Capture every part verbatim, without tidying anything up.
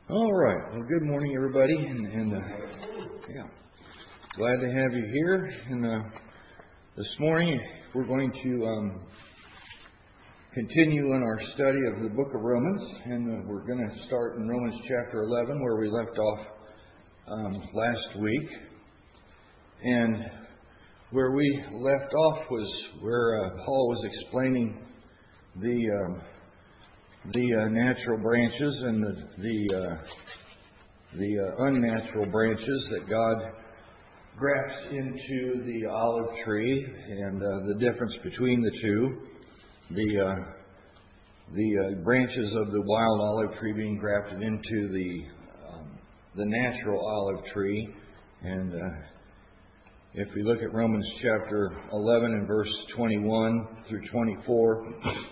All right. Well, good morning, everybody, and, and uh, yeah, glad to have you here. And uh, this morning we're going to um, continue in our study of the Book of Romans, and uh, we're going to start in Romans chapter eleven, where we left off um, last week. And where we left off was where uh, Paul was explaining the um, the uh, natural branches and the the, uh, the uh, unnatural branches that God grafts into the olive tree, and uh, the difference between the two. The uh, the uh, branches of the wild olive tree being grafted into the um, the natural olive tree. And uh, if we look at Romans chapter eleven and verse twenty-one through twenty-four.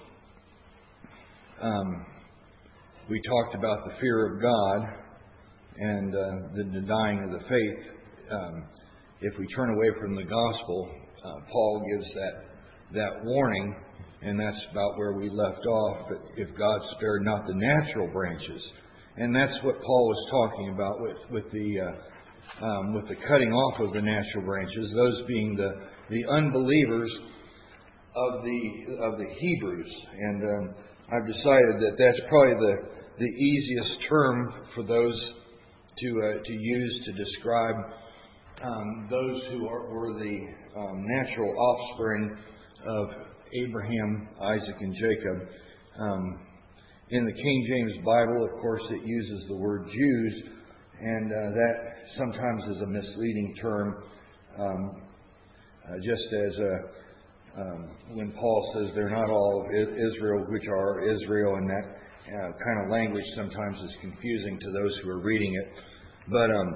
Um, we talked about the fear of God and uh, the denying of the faith. Um, if we turn away from the gospel, uh, Paul gives that that warning, and that's about where we left off. But if God spared not the natural branches, and that's what Paul was talking about with with the uh, um, with the cutting off of the natural branches, those being the the unbelievers of the of the Hebrews. And um, I've decided that that's probably the, the easiest term for those to uh, to use to describe um, those who are, were the um, natural offspring of Abraham, Isaac, and Jacob. Um, in the King James Bible, of course, it uses the word Jews, and uh, that sometimes is a misleading term, um, uh, just as a Um, when Paul says they're not all of Israel, which are Israel, and that uh, kind of language sometimes is confusing to those who are reading it. But um,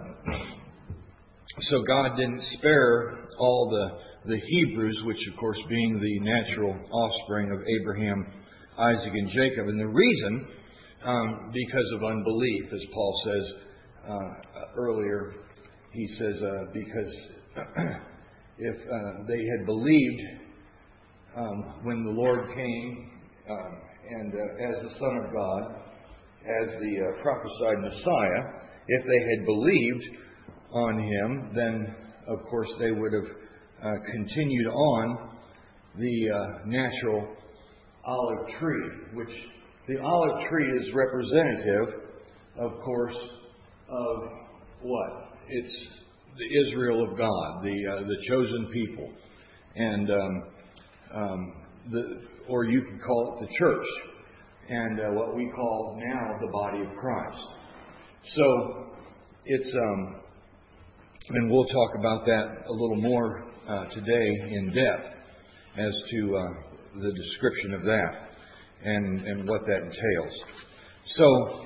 so God didn't spare all the the Hebrews, which of course being the natural offspring of Abraham, Isaac, and Jacob, and the reason um, because of unbelief, as Paul says uh, earlier. He says uh, because if uh, they had believed. Um, when the Lord came uh, and uh, as the Son of God, as the uh, prophesied Messiah, if they had believed on Him, then of course they would have uh, continued on the uh, natural olive tree, which the olive tree is representative, of course, of what? It's the Israel of God, the uh, the chosen people, and um, Um, the, or you could call it the church, and uh, what we call now the body of Christ. So it's, um, and we'll talk about that a little more uh, today in depth as to uh, the description of that and and what that entails. So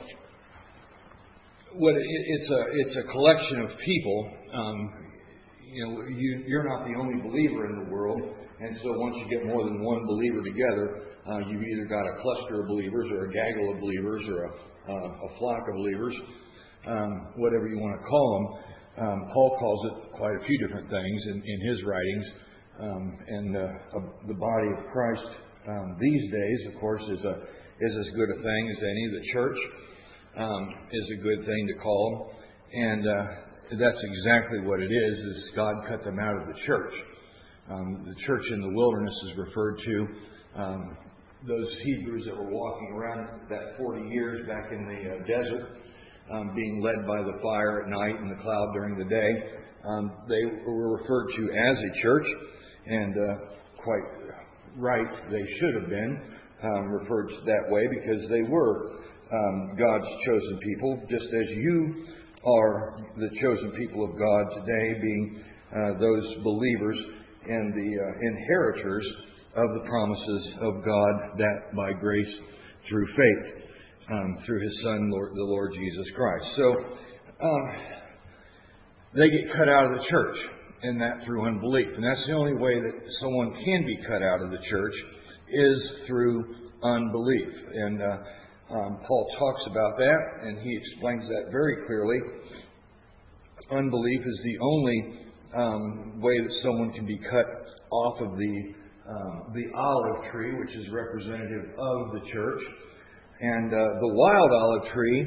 what it, it's a it's a collection of people. Um, you know, you, you're not the only believer in the world. And so once you get more than one believer together, uh, you've either got a cluster of believers or a gaggle of believers or a, uh, a flock of believers, um, whatever you want to call them. Um, Paul calls it quite a few different things in, in his writings. Um, and uh, uh, the body of Christ um, these days, of course, is a is as good a thing as any. The church um, is a good thing to call them. And uh, that's exactly what it is, is God cut them out of the church. Um, the church in the wilderness is referred to. Um, those Hebrews that were walking around that forty years back in the uh, desert, um, being led by the fire at night and the cloud during the day, um, they were referred to as a church, and uh, quite right, they should have been um, referred to that way because they were um, God's chosen people, just as you are the chosen people of God today, being uh, those believers and the uh, inheritors of the promises of God, that by grace through faith, um, through His Son, Lord, the Lord Jesus Christ. So um, they get cut out of the church, and that through unbelief. And that's the only way that someone can be cut out of the church is through unbelief. And uh, um, Paul talks about that, and he explains that very clearly. Unbelief is the only Um, way that someone can be cut off of the um, the olive tree, which is representative of the church. And uh, the wild olive tree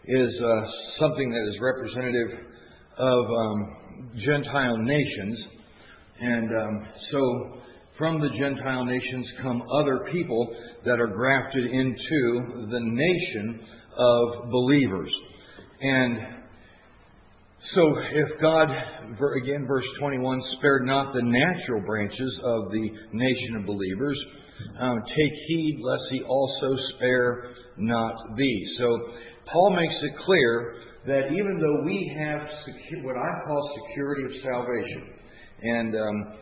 is uh, something that is representative of um, Gentile nations. And um, so from the Gentile nations come other people that are grafted into the nation of believers. And so if God, again, verse twenty-one, spared not the natural branches of the nation of believers, um, take heed lest he also spare not thee. So Paul makes it clear that even though we have secu- what I call security of salvation, and um,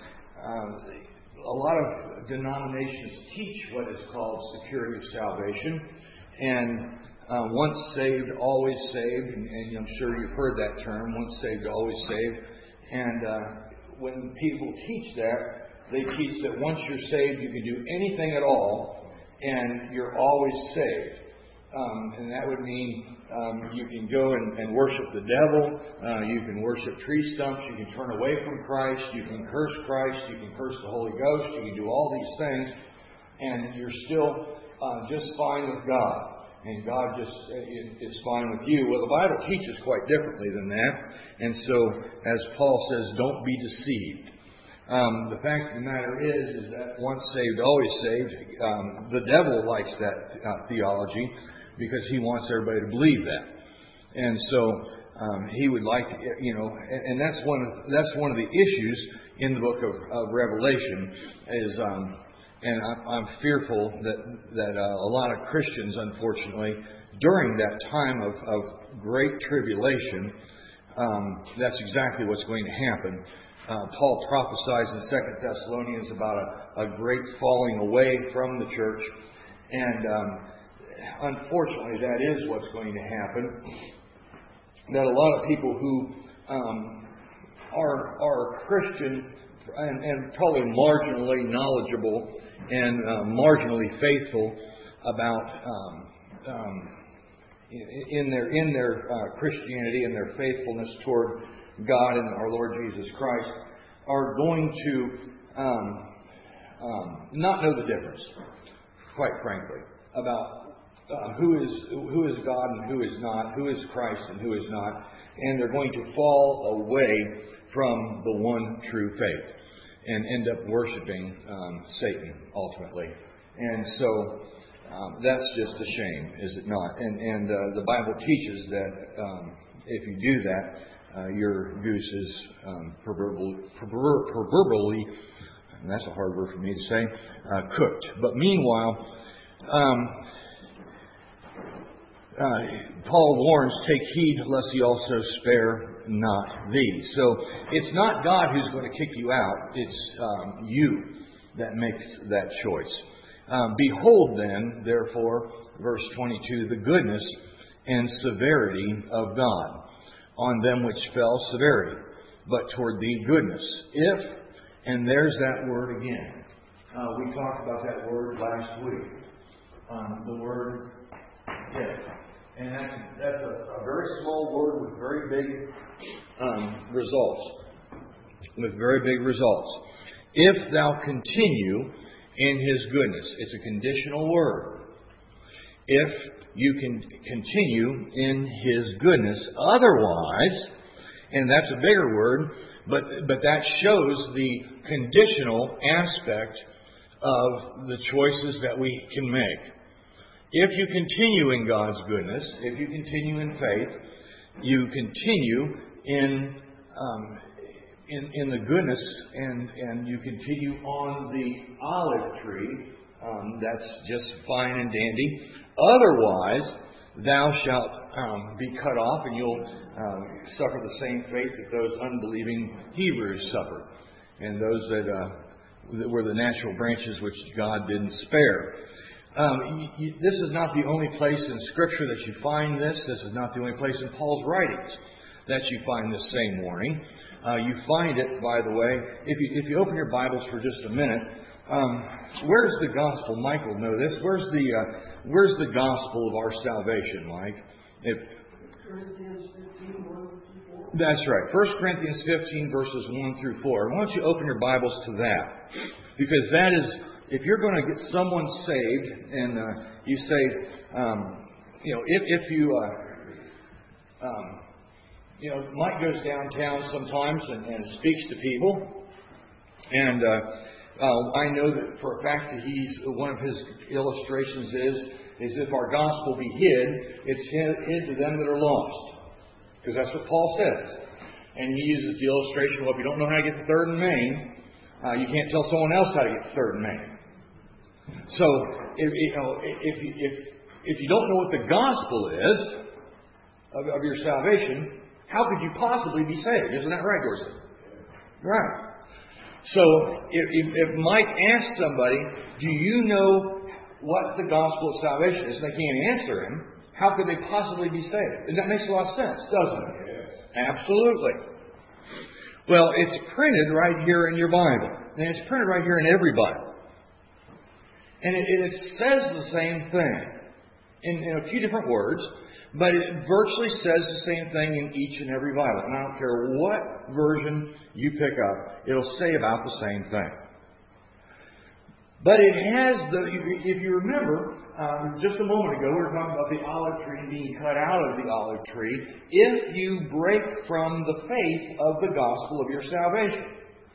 uh, a lot of denominations teach what is called security of salvation, and uh, once saved, always saved, and, and I'm sure you've heard that term, once saved, always saved. And uh, when people teach that, they teach that once you're saved, you can do anything at all, and you're always saved. Um, and that would mean um, you can go and, and worship the devil, uh, you can worship tree stumps, you can turn away from Christ, you can curse Christ, you can curse the Holy Ghost, you can do all these things, and you're still uh, just fine with God. And God just uh, is fine with you. Well, the Bible teaches quite differently than that. And so, as Paul says, don't be deceived. Um, the fact of the matter is, is that once saved, always saved. Um, the devil likes that uh, theology, because he wants everybody to believe that. And so um, he would like, you know, and, and that's one of that's one of the issues in the book of, of Revelation is, um, and I'm, I'm fearful that that uh, a lot of Christians, unfortunately, during that time of, of great tribulation, um, that's exactly what's going to happen. Uh, Paul prophesies in Second Thessalonians about a, a great falling away from the church, and um, unfortunately, that is what's going to happen. That a lot of people who um, are are Christian and, and probably marginally knowledgeable and uh, marginally faithful about um, um, in their in their uh, Christianity and their faithfulness toward God and our Lord Jesus Christ are going to um, um, not know the difference, quite frankly, about Uh, who is who is God and who is not, who is Christ and who is not, and they're going to fall away from the one true faith and end up worshiping um, Satan ultimately. And so um, that's just a shame, is it not? And and uh, the Bible teaches that um, if you do that, uh, your goose is um, proverbially, proverbially, and that's a hard word for me to say, uh, cooked. But meanwhile, um, Uh, Paul warns, take heed lest he also spare not thee. So it's not God who's going to kick you out. It's um, you that makes that choice. Um, Behold then, therefore, verse twenty-two, the goodness and severity of God. On them which fell, severity, but toward thee goodness. If, and there's that word again. Uh, we talked about that word last week. Um, the word if. And that's, that's a, a very small word with very big um, results. With very big results. If thou continue in his goodness. It's a conditional word. If you can continue in his goodness. Otherwise, and that's a bigger word, but, but that shows the conditional aspect of the choices that we can make. If you continue in God's goodness, if you continue in faith, you continue in um, in, in the goodness, and, and you continue on the olive tree. Um, that's just fine and dandy. Otherwise, thou shalt um, be cut off, and you'll um, suffer the same fate that those unbelieving Hebrews suffered, and those that, uh, that were the natural branches which God didn't spare. Um, you, you, this is not the only place in Scripture that you find this. This is not the only place in Paul's writings that you find this same warning. Uh, you find it, by the way, if you, if you open your Bibles for just a minute. Um, where's the gospel? Mike will know this. Where's the uh, Where's the gospel of our salvation, Mike? If, Corinthians fifteen, one through four. That's right. First Corinthians fifteen, verses one through four. Why don't you open your Bibles to that? Because that is. If you're going to get someone saved, and uh, you say, um, you know, if, if you uh, um, you know, Mike goes downtown sometimes and, and speaks to people. And uh, uh, I know that for a fact that he's, one of his illustrations is, is if our gospel be hid, it's hid, hid to them that are lost. Because that's what Paul says. And he uses the illustration, well, if you don't know how to get to third and Main, uh, you can't tell someone else how to get to third and Main. So, if, you know, if, if, if you don't know what the gospel is of, of your salvation, how could you possibly be saved? Isn't that right, Dorsey? Right. So, if, if, if Mike asks somebody, do you know what the gospel of salvation is, and they can't answer him, how could they possibly be saved? And that makes a lot of sense, doesn't it? Yes. Absolutely. Well, it's printed right here in your Bible. And it's printed right here in every Bible. And it, it says the same thing in, in a few different words, but it virtually says the same thing in each and every Bible. And I don't care what version you pick up, it'll say about the same thing. But it has the, if you remember, um, just a moment ago, we were talking about the olive tree being cut out of the olive tree if you break from the faith of the gospel of your salvation.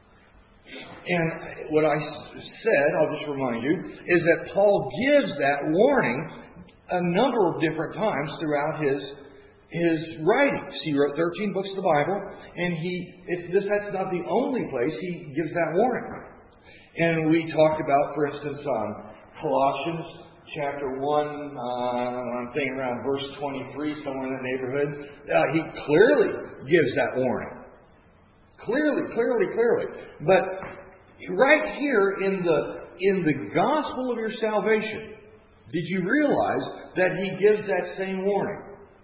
And what I said, I'll just remind you, is that Paul gives that warning a number of different times throughout his his writings. He wrote thirteen books of the Bible, and he if this that's not the only place he gives that warning. And we talked about, for instance, um, Colossians chapter one, uh, I'm thinking around verse twenty-three, somewhere in that neighborhood. Uh, he clearly gives that warning. Clearly, clearly, clearly. But right here in the in the gospel of your salvation, did you realize that he gives that same warning?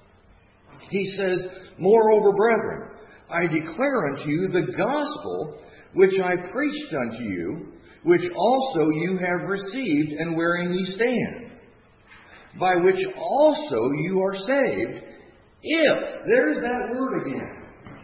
He says, moreover, brethren, I declare unto you the gospel which I preached unto you, which also you have received, and wherein ye stand, by which also you are saved, if, there's that word again.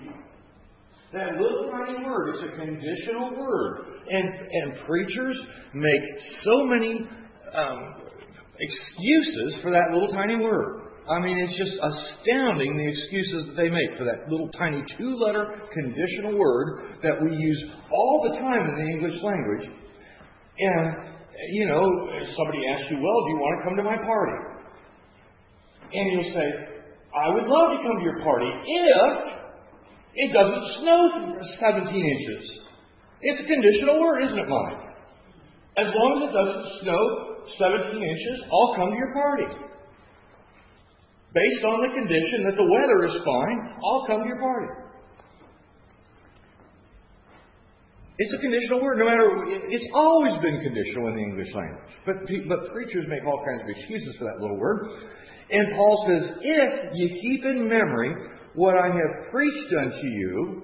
That little tiny word, it's a conditional word. And, and preachers make so many um, excuses for that little tiny word. I mean, it's just astounding the excuses that they make for that little tiny two-letter conditional word that we use all the time in the English language. And, you know, somebody asks you, well, do you want to come to my party? And you'll say, I would love to come to your party if it doesn't snow seventeen inches. It's a conditional word, isn't it, Mike? As long as it doesn't snow seventeen inches, I'll come to your party. Based on the condition that the weather is fine, I'll come to your party. It's a conditional word. No matter, it's always been conditional in the English language. But, but preachers make all kinds of excuses for that little word. And Paul says, if you keep in memory what I have preached unto you.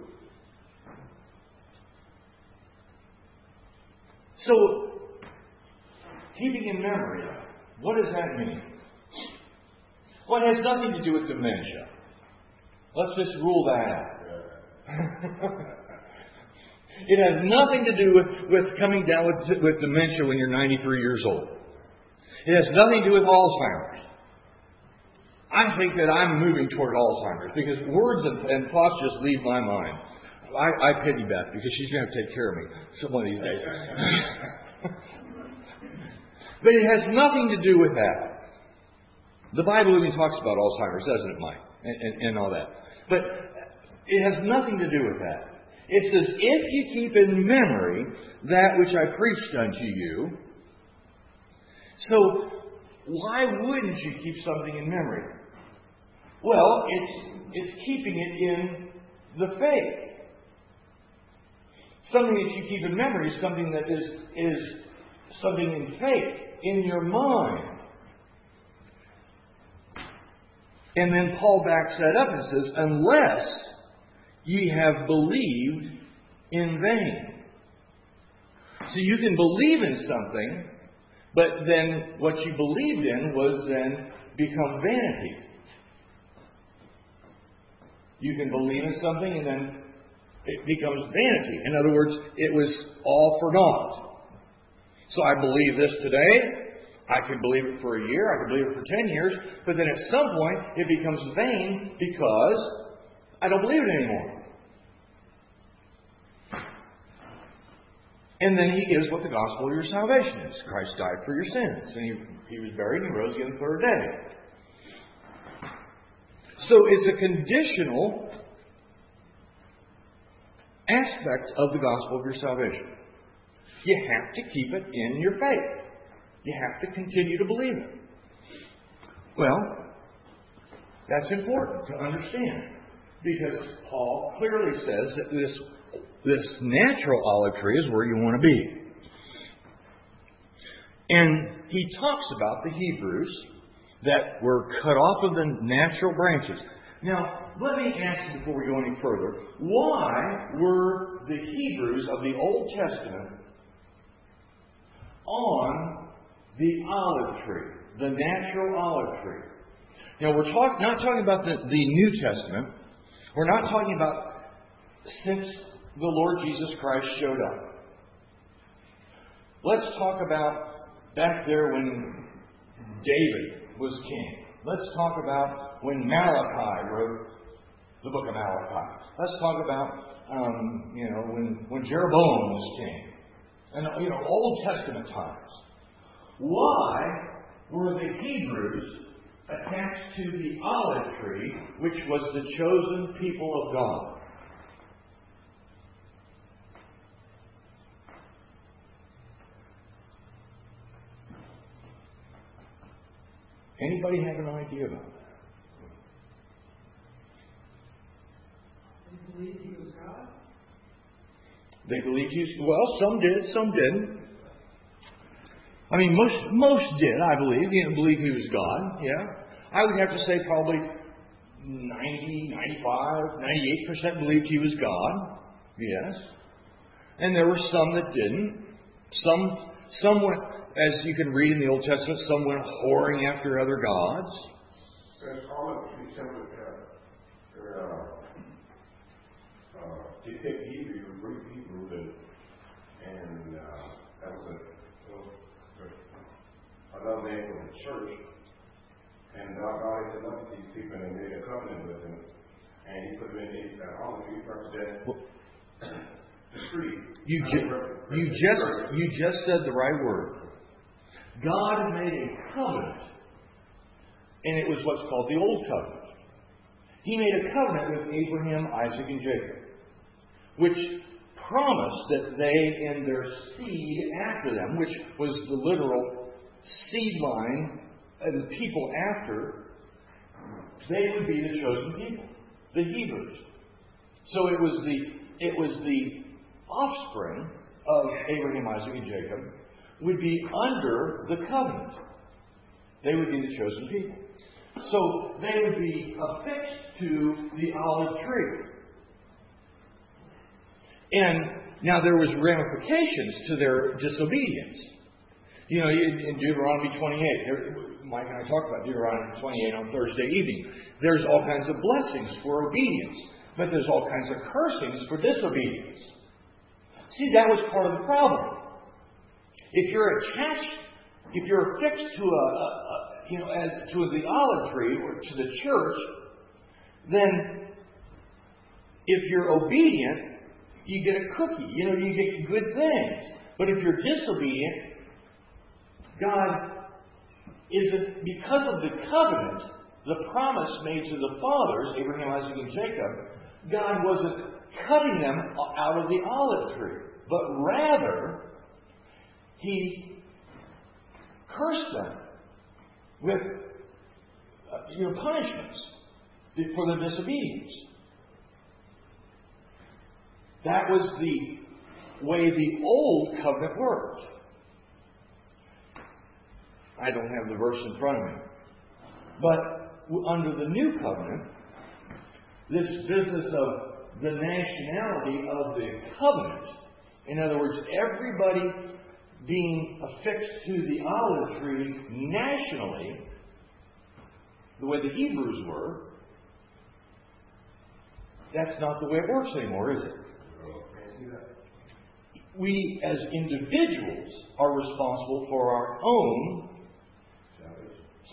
So, keeping in memory, what does that mean? Well, it has nothing to do with dementia. Let's just rule that out. It has nothing to do with, with coming down with, with dementia when you're ninety-three years old. It has nothing to do with Alzheimer's. I think that I'm moving toward Alzheimer's because words and, and thoughts just leave my mind. I, I pity Beth because she's going to take care of me some one of these days. But it has nothing to do with that. The Bible even talks about Alzheimer's, doesn't it, Mike? And, and, and all that. But it has nothing to do with that. It says, if you keep in memory that which I preached unto you. So, why wouldn't you keep something in memory? Well, it's it's keeping it in the faith. Something that you keep in memory is something that is, is something in faith, in your mind. And then Paul backs that up and says, unless ye have believed in vain. So you can believe in something, but then what you believed in was then become vanity. You can believe in something and then it becomes vanity. In other words, it was all for naught. So I believe this today. I can believe it for a year, I can believe it for ten years, but then at some point it becomes vain because I don't believe it anymore. And then He gives what the gospel of your salvation is. Christ died for your sins, and He, he was buried and He rose again the third day. So it's a conditional aspect of the gospel of your salvation. You have to keep it in your faith. You have to continue to believe it. Well, that's important to understand, because Paul clearly says that this, this natural olive tree is where you want to be. And he talks about the Hebrews that were cut off of the natural branches. Now, let me ask you before we go any further, why were the Hebrews of the Old Testament on the olive tree, the natural olive tree? Now, we're talk, not talking about the, the New Testament. We're not talking about since the Lord Jesus Christ showed up. Let's talk about back there when David was king. Let's talk about when Malachi wrote the book of Malachi. Let's talk about, um, you know, when, when Jeroboam was king. And, you know, Old Testament times. Why were the Hebrews attached to the olive tree, which was the chosen people of God? Anybody have an idea about that? They believed He was God? They believed He was, well, some did, some didn't. I mean, most most did, I believe. You know, believe He was God, yeah. I would have to say probably ninety, ninety-five, ninety-eight percent believed He was God, yes. And there were some that didn't. Some, some went, as you can read in the Old Testament, some went whoring after other gods. There's common to simply uh, uh, to take Hebrew, Greek Hebrew, and, and uh, that was a, well, another name for the church. And God had enough of these people and made a covenant with them, and He put them in the olive tree represent the tree. You, ju- you just you just said the right word. God had made a covenant, and it was what's called the Old Covenant. He made a covenant with Abraham, Isaac, and Jacob, which promised that they and their seed after them, which was the literal seed line and the people after, they would be the chosen people, the Hebrews. So it was the it was the offspring of Abraham, Isaac, and Jacob would be under the covenant. They would be the chosen people. So they would be affixed to the olive tree. And now there was ramifications to their disobedience. You know, in Deuteronomy twenty-eight, there, Mike and I talked about Deuteronomy twenty-eight on Thursday evening. There's all kinds of blessings for obedience, but there's all kinds of cursings for disobedience. See, that was part of the problem. If you're attached, if you're affixed to a, a, a you know, as to the olive tree or to the church, then if you're obedient, you get a cookie. You know, you get good things. But if you're disobedient, God isn't, because of the covenant, the promise made to the fathers, Abraham, Isaac, and Jacob, God wasn't cutting them out of the olive tree, but rather He cursed them with uh, you know, punishments for their disobedience. That was the way the old covenant worked. I don't have the verse in front of me. But under the new covenant, this business of the nationality of the covenant, in other words, everybody being affixed to the olive tree nationally, the way the Hebrews were, that's not the way it works anymore, is it? We, as individuals, are responsible for our own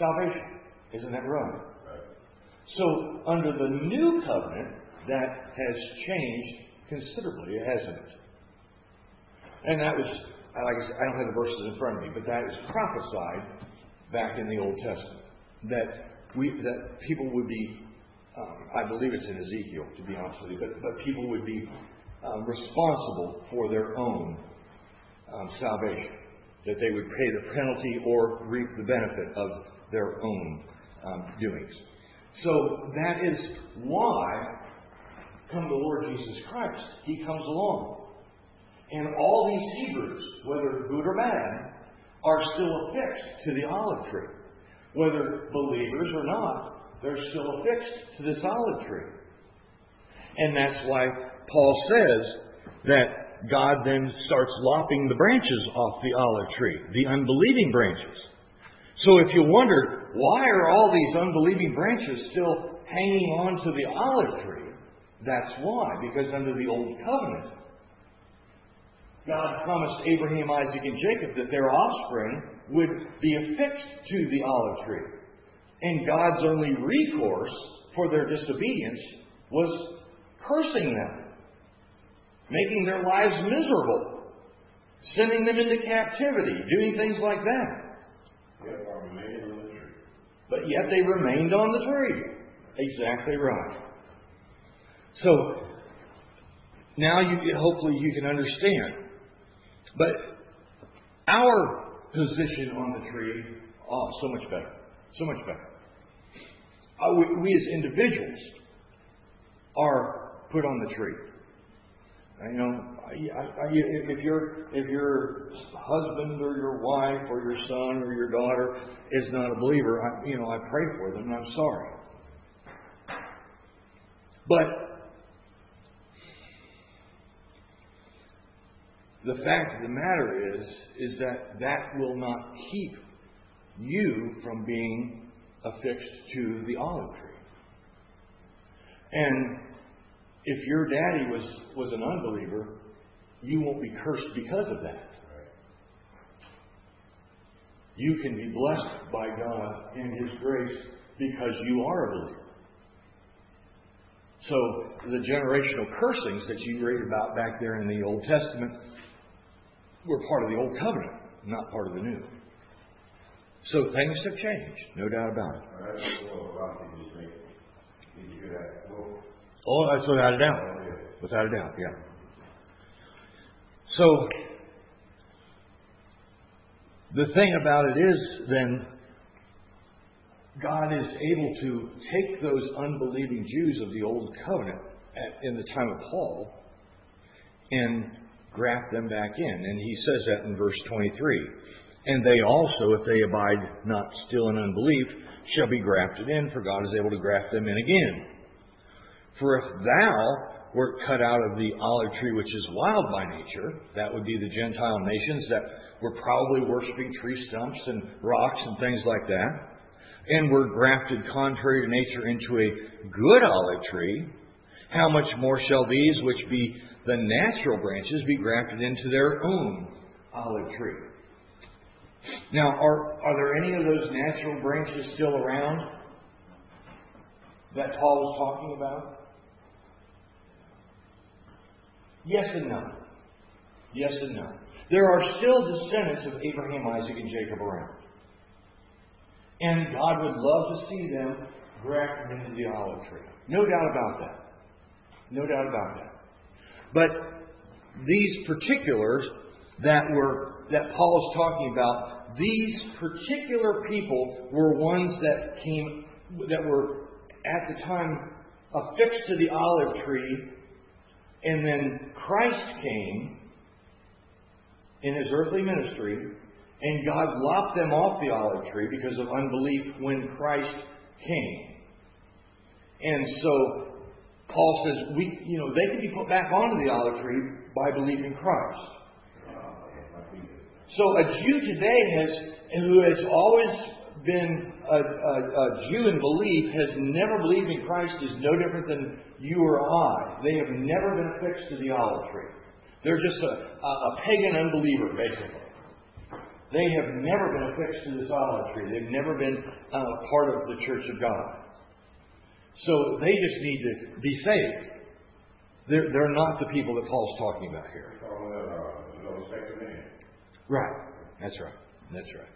salvation. Isn't that right? Right. So, under the new covenant, that has changed considerably, hasn't it? And that was, like I said, I don't have the verses in front of me, but that is prophesied back in the Old Testament. That we, that people would be, um, I believe it's in Ezekiel, to be honest with you, but, but people would be um, responsible for their own um, salvation. That they would pay the penalty or reap the benefit of their own um, doings. So that is why, come the Lord Jesus Christ. He comes along. And all these Hebrews, whether good or bad, are still affixed to the olive tree. Whether believers or not, they're still affixed to this olive tree. And that's why Paul says that God then starts lopping the branches off the olive tree, the unbelieving branches. So if you wonder, why are all these unbelieving branches still hanging on to the olive tree? That's why. Because under the Old Covenant, God promised Abraham, Isaac, and Jacob that their offspring would be affixed to the olive tree. And God's only recourse for their disobedience was cursing them, making their lives miserable, sending them into captivity, doing things like that. Yet they remained on the tree. But yet they remained on the tree. Exactly right. So, now you hopefully you can understand. But our position on the tree, oh, so much better. So much better. Uh, we, we as individuals are put on the tree. You know, I, I, if your if your husband or your wife or your son or your daughter is not a believer, I, you know, I pray for them and I'm sorry. But the fact of the matter is, is that that will not keep you from being affixed to the olive tree. And if your daddy was, was an unbeliever, you won't be cursed because of that. You can be blessed by God and His grace because you are a believer. So the generational cursings that you read about back there in the Old Testament were part of the Old Covenant, not part of the New. So things have changed, no doubt about it. Oh, that's without a doubt. Without a doubt, yeah. So, the thing about it is, then, God is able to take those unbelieving Jews of the Old Covenant at, in the time of Paul and graft them back in. And he says that in verse twenty-three. And they also, if they abide not still in unbelief, shall be grafted in, for God is able to graft them in again. For if thou wert cut out of the olive tree which is wild by nature, that would be the Gentile nations that were probably worshiping tree stumps and rocks and things like that, and were grafted contrary to nature into a good olive tree, how much more shall these, which be the natural branches, be grafted into their own olive tree? Now, are, are there any of those natural branches still around that Paul was talking about? Yes and no. Yes and no. There are still descendants of Abraham, Isaac, and Jacob around. And God would love to see them grafted into the olive tree. No doubt about that. No doubt about that. But these particulars that were that Paul is talking about, these particular people were ones that came that were at the time affixed to the olive tree. And then Christ came in His earthly ministry, and God lopped them off the olive tree because of unbelief when Christ came. And so Paul says, we, you know, they can be put back onto the olive tree by believing Christ. So a Jew today has, who has always been a, a, a Jew in belief, has never believed in Christ, is no different than you or I. They have never been affixed to the olive tree. They're just a, a, a pagan unbeliever, basically. They have never been affixed to this olive tree. They've never been uh, part of the church of God. So they just need to be saved. They're, they're not the people that Paul's talking about here. Right. That's right. That's right.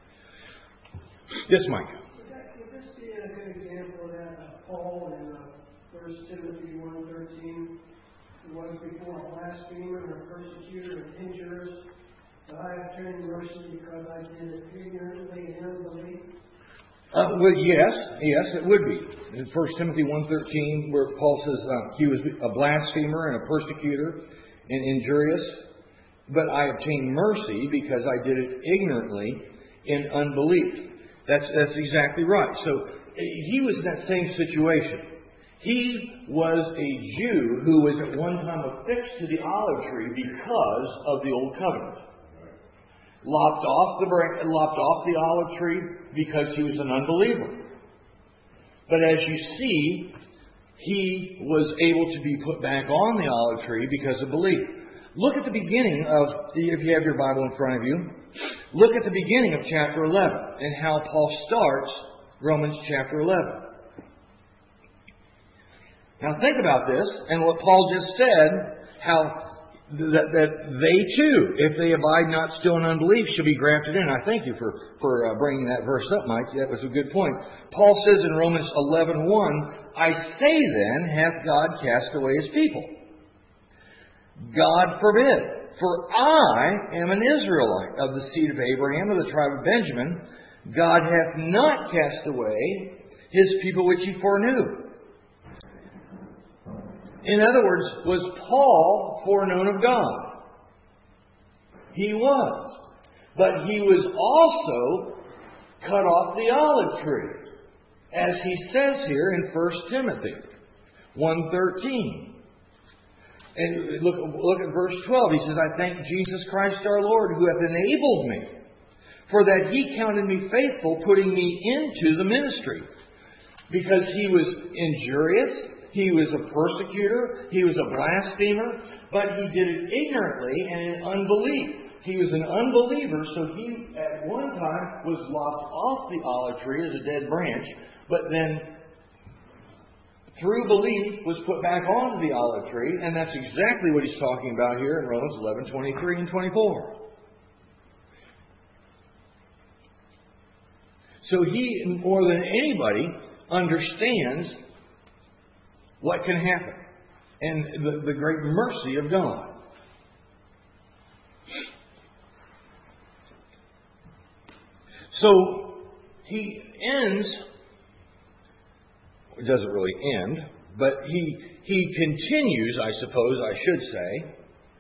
Yes, Mike. Would, that, would this be a good example of that? Uh, Paul in uh, First Timothy one thirteen, who was before a blasphemer and a persecutor and injurious, but I obtained mercy because I did it ignorantly and unbelief. Uh, well, yes, yes, it would be. In First Timothy one thirteen, where Paul says uh, he was a blasphemer and a persecutor and injurious, but I obtained mercy because I did it ignorantly in unbelief. That's that's exactly right. So he was in that same situation. He was a Jew who was at one time affixed to the olive tree because of the old covenant. Lopped off the lopped off the olive tree because he was an unbeliever. But as you see, he was able to be put back on the olive tree because of belief. Look at the beginning of, if you have your Bible in front of you, look at the beginning of chapter eleven and how Paul starts Romans chapter eleven. Now think about this and what Paul just said, how That, that they too, if they abide not still in unbelief, shall be grafted in. I thank you for, for uh, bringing that verse up, Mike. That was a good point. Paul says in Romans eleven one, I say then, hath God cast away His people? God forbid. For I am an Israelite of the seed of Abraham, of the tribe of Benjamin. God hath not cast away His people which He foreknew. In other words, was Paul foreknown of God? He was. But he was also cut off the olive tree, as he says here in First Timothy one thirteen. And look, look at verse twelve. He says, I thank Jesus Christ our Lord, who hath enabled me, for that He counted me faithful, putting me into the ministry. Because he was injurious, he was a persecutor, he was a blasphemer, but he did it ignorantly and in unbelief. He was an unbeliever, so he at one time was lopped off the olive tree as a dead branch, but then through belief was put back onto the olive tree, and that's exactly what he's talking about here in Romans eleven twenty-three and twenty-four. So he, more than anybody, understands what can happen and the, the great mercy of God. So he ends, it doesn't really end, but he he continues, I suppose I should say,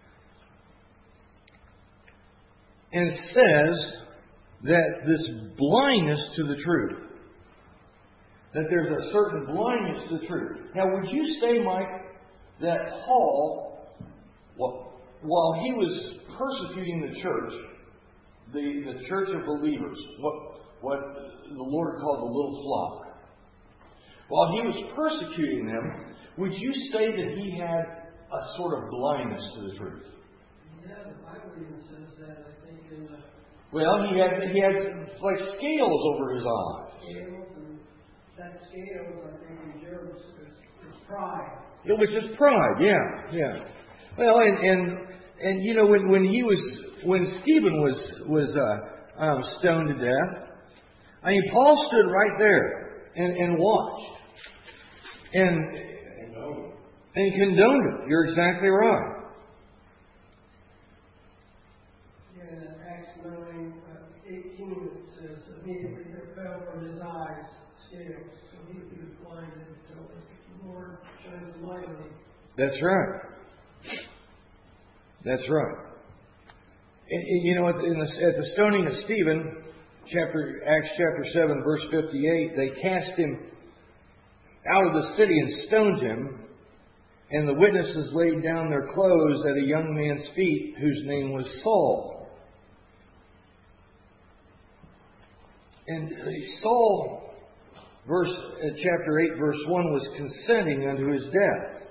and says that this blindness to the truth, that there's a certain blindness to the truth. Now, would you say, Mike, that Paul, well, while he was persecuting the church, the, the church of believers, what, what the Lord called the little flock, while he was persecuting them, would you say that he had a sort of blindness to the truth? Yeah, the Bible even says that, I think, in the... Well, he had, he had like scales over his eyes. Scales, and that scales, I think, in Job is, is pride. It was just pride, yeah, yeah. Well, and and, and you know, when, when he was, when Stephen was was uh, um, stoned to death, I mean, Paul stood right there and, and watched and and condoned it. You're exactly right. Immediately there fell from his eyes scales, so he was blinded until the Lord shines light on him. That's right. That's right. And, and you know, at the, in the, at the stoning of Stephen, chapter Acts chapter seven, verse fifty-eight, they cast him out of the city and stoned him, and the witnesses laid down their clothes at a young man's feet, whose name was Saul. And Saul, verse uh, chapter eight, verse one, was consenting unto his death.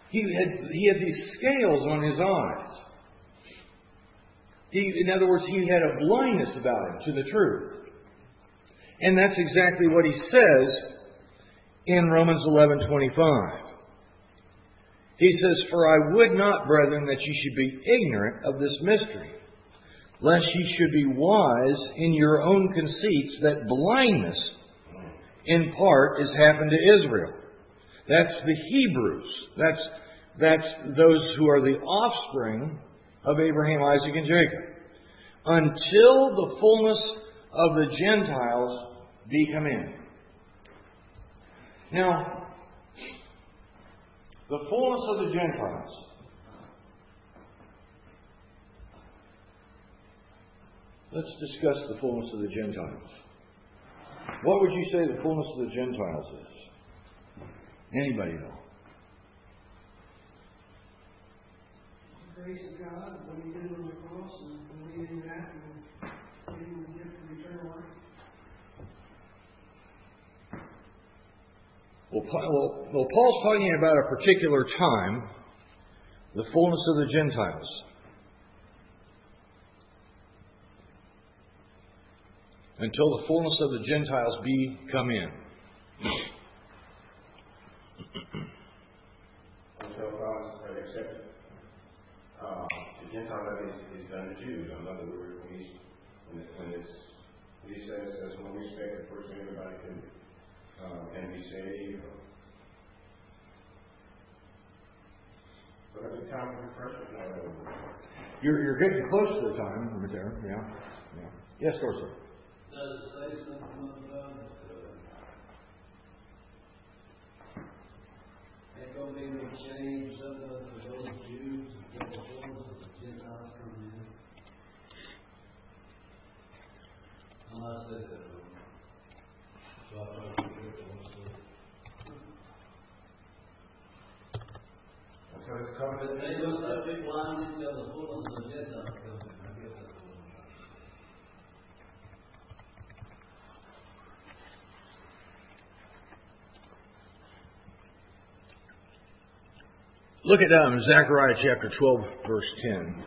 He had, he had these scales on his eyes. He, in other words, he had a blindness about him to the truth. And that's exactly what he says in Romans eleven twenty-five. He says, "For I would not, brethren, that ye should be ignorant of this mystery, lest ye should be wise in your own conceits, that blindness in part is happened to Israel." That's the Hebrews. That's, that's those who are the offspring of Abraham, Isaac, and Jacob. Until the fullness of the Gentiles be come in. Now, the fullness of the Gentiles. Let's discuss the fullness of the Gentiles. What would you say the fullness of the Gentiles is? Anybody know? The grace of God, what He did on the cross, and believing that, and getting the gift of eternal life. Well, well, well, Paul's talking about a particular time, the fullness of the Gentiles. Until the fullness of the Gentiles be come in. Until God has accepted uh, the Gentile that is, is done to Jews. In other words, when, he's, when, it's, when, it's, when he says there's no respect, the person everybody can, uh, can be saved. But every time of refreshment, uh, You're, you're getting close to the time, right there. Yeah. yeah. Yes, of course, sir. Does it say something about it? Ain't going to be any change of the, for those Jews and the fullness of the Gentiles coming in? Unless they said it. So I thought it was good. until it's come. But they must not be blinded till the fullness of the Gentiles comes in. I guess that's what I'm trying. Look at um, Zechariah chapter twelve, verse ten.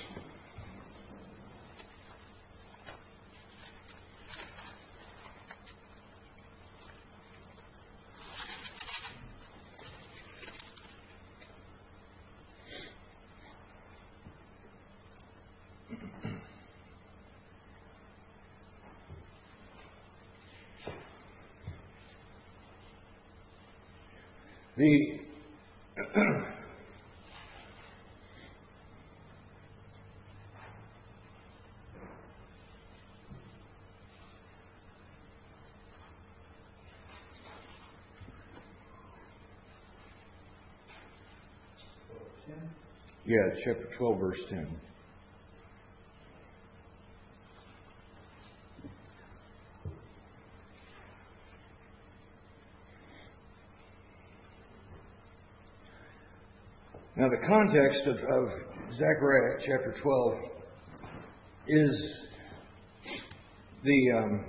The Yeah, chapter twelve, verse ten. Now, the context of, of Zechariah chapter twelve is the um,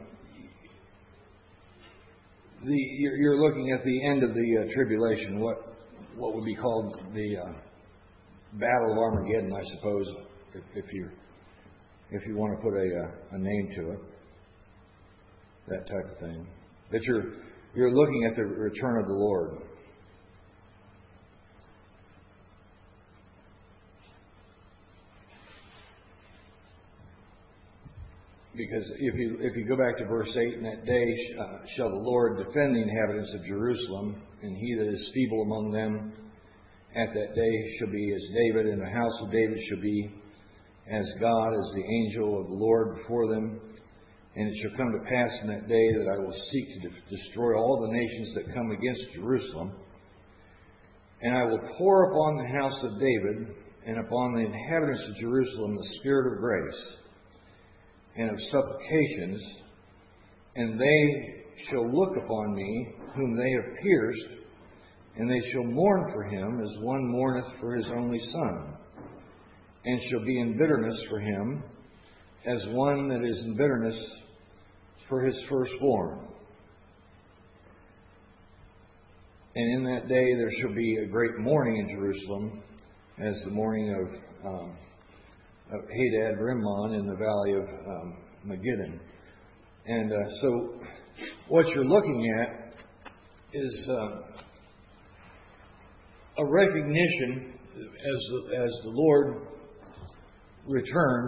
the you're, you're looking at the end of the uh, tribulation, what what would be called the uh, Battle of Armageddon, I suppose, if, if you if you want to put a uh, a name to it, that type of thing. That you're you're looking at the return of the Lord. Because if you if you go back to verse eight, in that day uh, shall the Lord defend the inhabitants of Jerusalem, and he that is feeble among them at that day shall be as David, and the house of David shall be as God, as the angel of the Lord before them. And it shall come to pass in that day that I will seek to de- destroy all the nations that come against Jerusalem, and I will pour upon the house of David and upon the inhabitants of Jerusalem the spirit of grace and of supplications, and they shall look upon me whom they have pierced, and they shall mourn for him as one mourneth for his only son, and shall be in bitterness for him as one that is in bitterness for his firstborn. And in that day there shall be a great mourning in Jerusalem, as the mourning of, um, of Hadad Rimmon in the valley of um, Megiddo. And uh, so what you're looking at is uh, a recognition as the, as the Lord returns,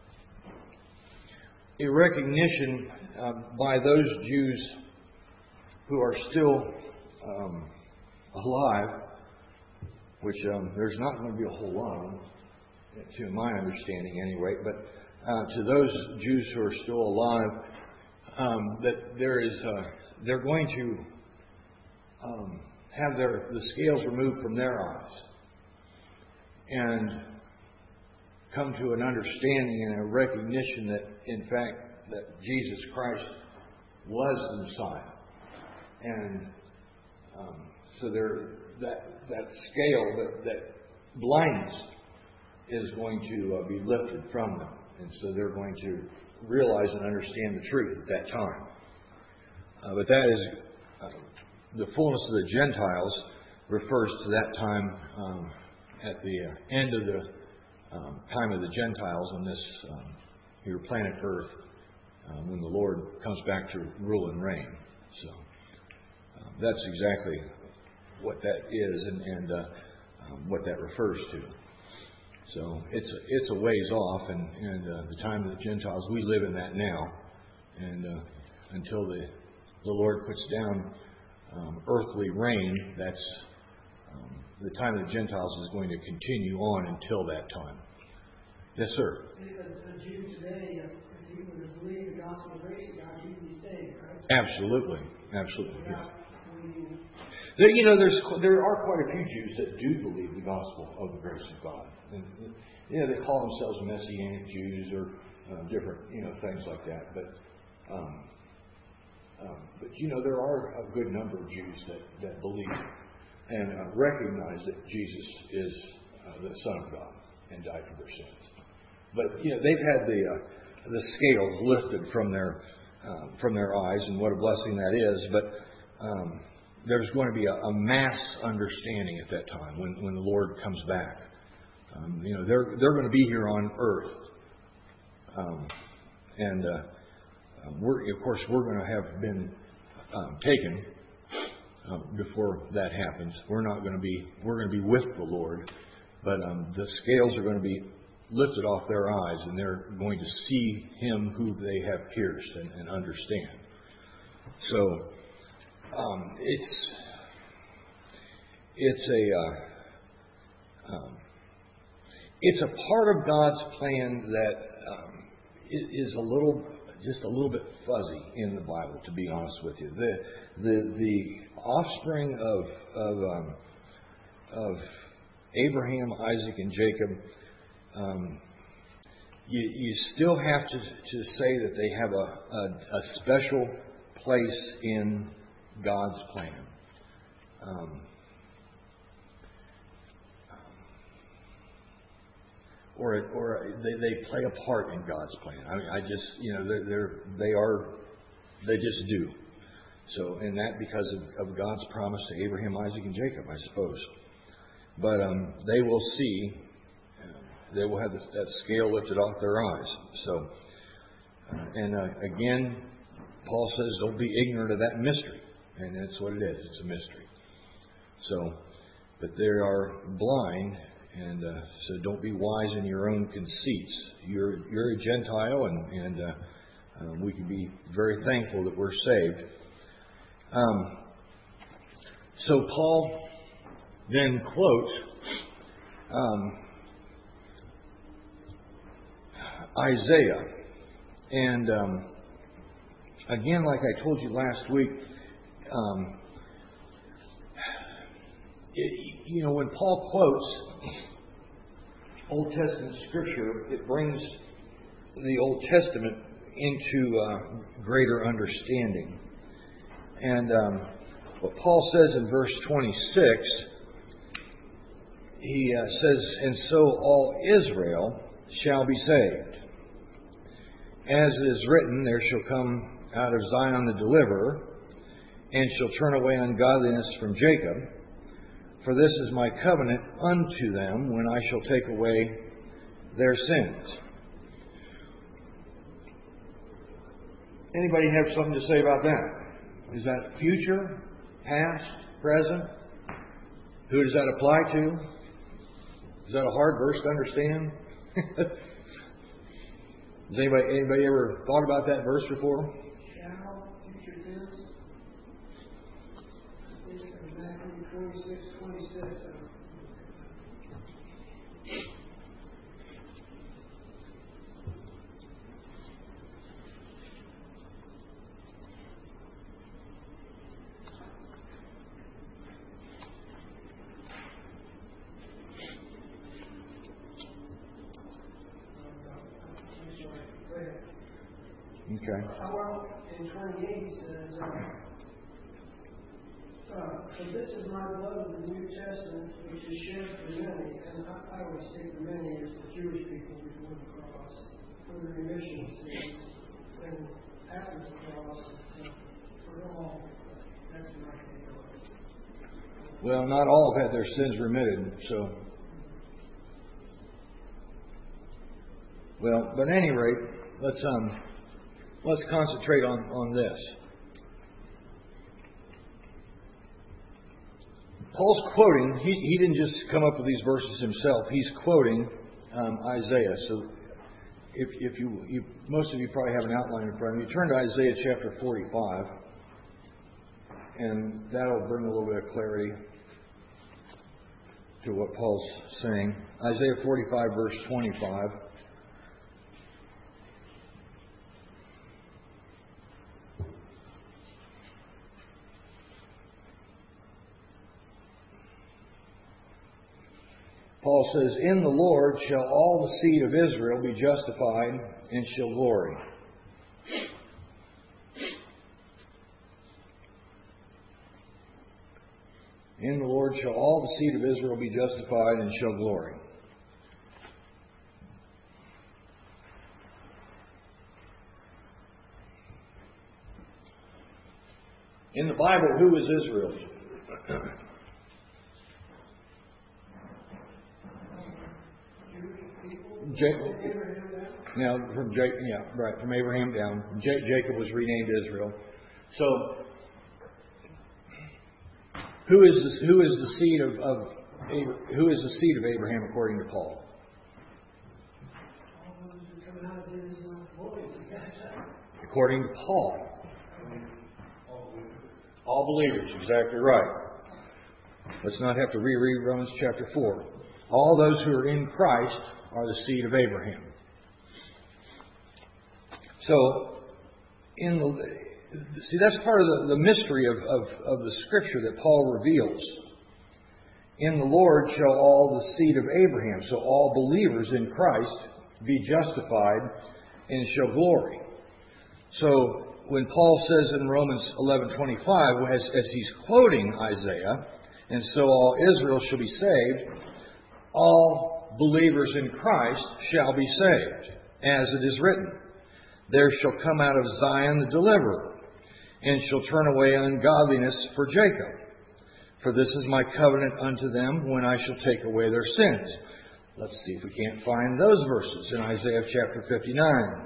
a recognition uh, by those Jews who are still um, alive, which um, there's not going to be a whole lot of them, to my understanding anyway, but uh, to those Jews who are still alive, um, that there is, uh, they're going to um, have their the scales removed from their eyes and come to an understanding and a recognition that, in fact, that Jesus Christ was the Messiah. And um, so there, that that scale, that, that blindness is going to uh, be lifted from them. And so they're going to realize and understand the truth at that time. Uh, but that is, uh, the fullness of the Gentiles refers to that time um, at the uh, end of the um, time of the Gentiles on this um, here planet Earth, um, when the Lord comes back to rule and reign. So uh, that's exactly what that is and, and uh, um, what that refers to. So it's a, it's a ways off, and, and uh, the time of the Gentiles, we live in that now. And uh, until the the Lord puts down um, earthly reign, that's um, the time of the Gentiles is going to continue on until that time. Yes, sir. If a Jew today, if he were to believe the gospel of grace of God, he would be saved, right? Absolutely, absolutely. Without Yeah. believing. There, you know, there's there are quite a few Jews that do believe the gospel of the grace of God. And, you know, they call themselves Messianic Jews or uh, different, you know, things like that. But, um, um, but you know, there are a good number of Jews that, that believe and uh, recognize that Jesus is uh, the Son of God and died for their sins. But you know, they've had the uh, the scales lifted from their uh, from their eyes, and what a blessing that is. But um, there's going to be a, a mass understanding at that time when, when the Lord comes back. Um, you know, they're they're going to be here on earth, um, and uh, we're of course we're going to have been um, taken uh, before that happens. We're not going to be we're going to be with the Lord, but um, the scales are going to be lifted off their eyes, and they're going to see Him who they have pierced and, and understand. So um, it's it's a uh, um, it's a part of God's plan that um, is a little just a little bit fuzzy in the Bible, to be honest with you. The the the offspring of of um, of Abraham, Isaac, and Jacob. Um, you, you still have to, to say that they have a, a, a special place in God's plan. Um, or or they, they play a part in God's plan. I mean, I just, you know, they're, they're, they are, they just do. So, and that because of, of God's promise to Abraham, Isaac, and Jacob, I suppose. But um, they will see. They will have this, that scale lifted off their eyes. So, uh, and uh, again, Paul says, don't be ignorant of that mystery. And that's what it is. It's a mystery. So, but they are blind, and uh, so don't be wise in your own conceits. You're you're a Gentile, and, and uh, uh, we can be very thankful that we're saved. Um, so Paul then quotes Um, Isaiah. And um, again, like I told you last week, um, it, you know, when Paul quotes Old Testament Scripture, it brings the Old Testament into uh, greater understanding. And um, what Paul says in verse twenty-six, he uh, says, "And so all Israel shall be saved. As it is written, there shall come out of Zion the deliverer, and shall turn away ungodliness from Jacob. For this is my covenant unto them when I shall take away their sins. Anybody have something to say about that? Is that future, past, present? Who does that apply to? Is that a hard verse to understand? Has anybody, anybody ever thought about that verse before? Shall, future tense. I think it's Matthew twenty-six, twenty-six. Okay. Well, in twenty-eight says, uh, uh, for this is my blood of the New Testament, which is shed for many, and I, I always think the many is the Jewish people before the cross, for the remission of sins, and after the cross, it's, uh, for all. That's my take. Well, not all have had their sins remitted, so. Well, but at any rate, let's um. Let's concentrate on, on this. Paul's quoting, he, he didn't just come up with these verses himself. He's quoting um, Isaiah. So if, if you, you, most of you probably have an outline in front of you. Turn to Isaiah chapter forty-five, and that'll bring a little bit of clarity to what Paul's saying. Isaiah forty-five, verse twenty-five. Paul says, in the Lord shall all the seed of Israel be justified and shall glory. In the Lord shall all the seed of Israel be justified and shall glory. In the Bible, who is Israel? Jacob, now from Jacob, yeah, right, from Abraham down. J- Jacob was renamed Israel. So, who is the, who is the seed of, of who is the seed of Abraham according to Paul? According to Paul, all believers. Exactly right. Let's not have to reread Romans chapter four. All those who are in Christ are the seed of Abraham. So, in the, see, that's part of the, the mystery of, of, of the Scripture that Paul reveals. In the Lord shall all the seed of Abraham, so all believers in Christ, be justified and shall glory. So, when Paul says in Romans eleven twenty-five, as, as he's quoting Isaiah, and so all Israel shall be saved, all believers in Christ shall be saved, as it is written, there shall come out of Zion the deliverer, and shall turn away ungodliness for Jacob. For this is my covenant unto them when I shall take away their sins. Let's see if we can't find those verses in Isaiah chapter fifty-nine.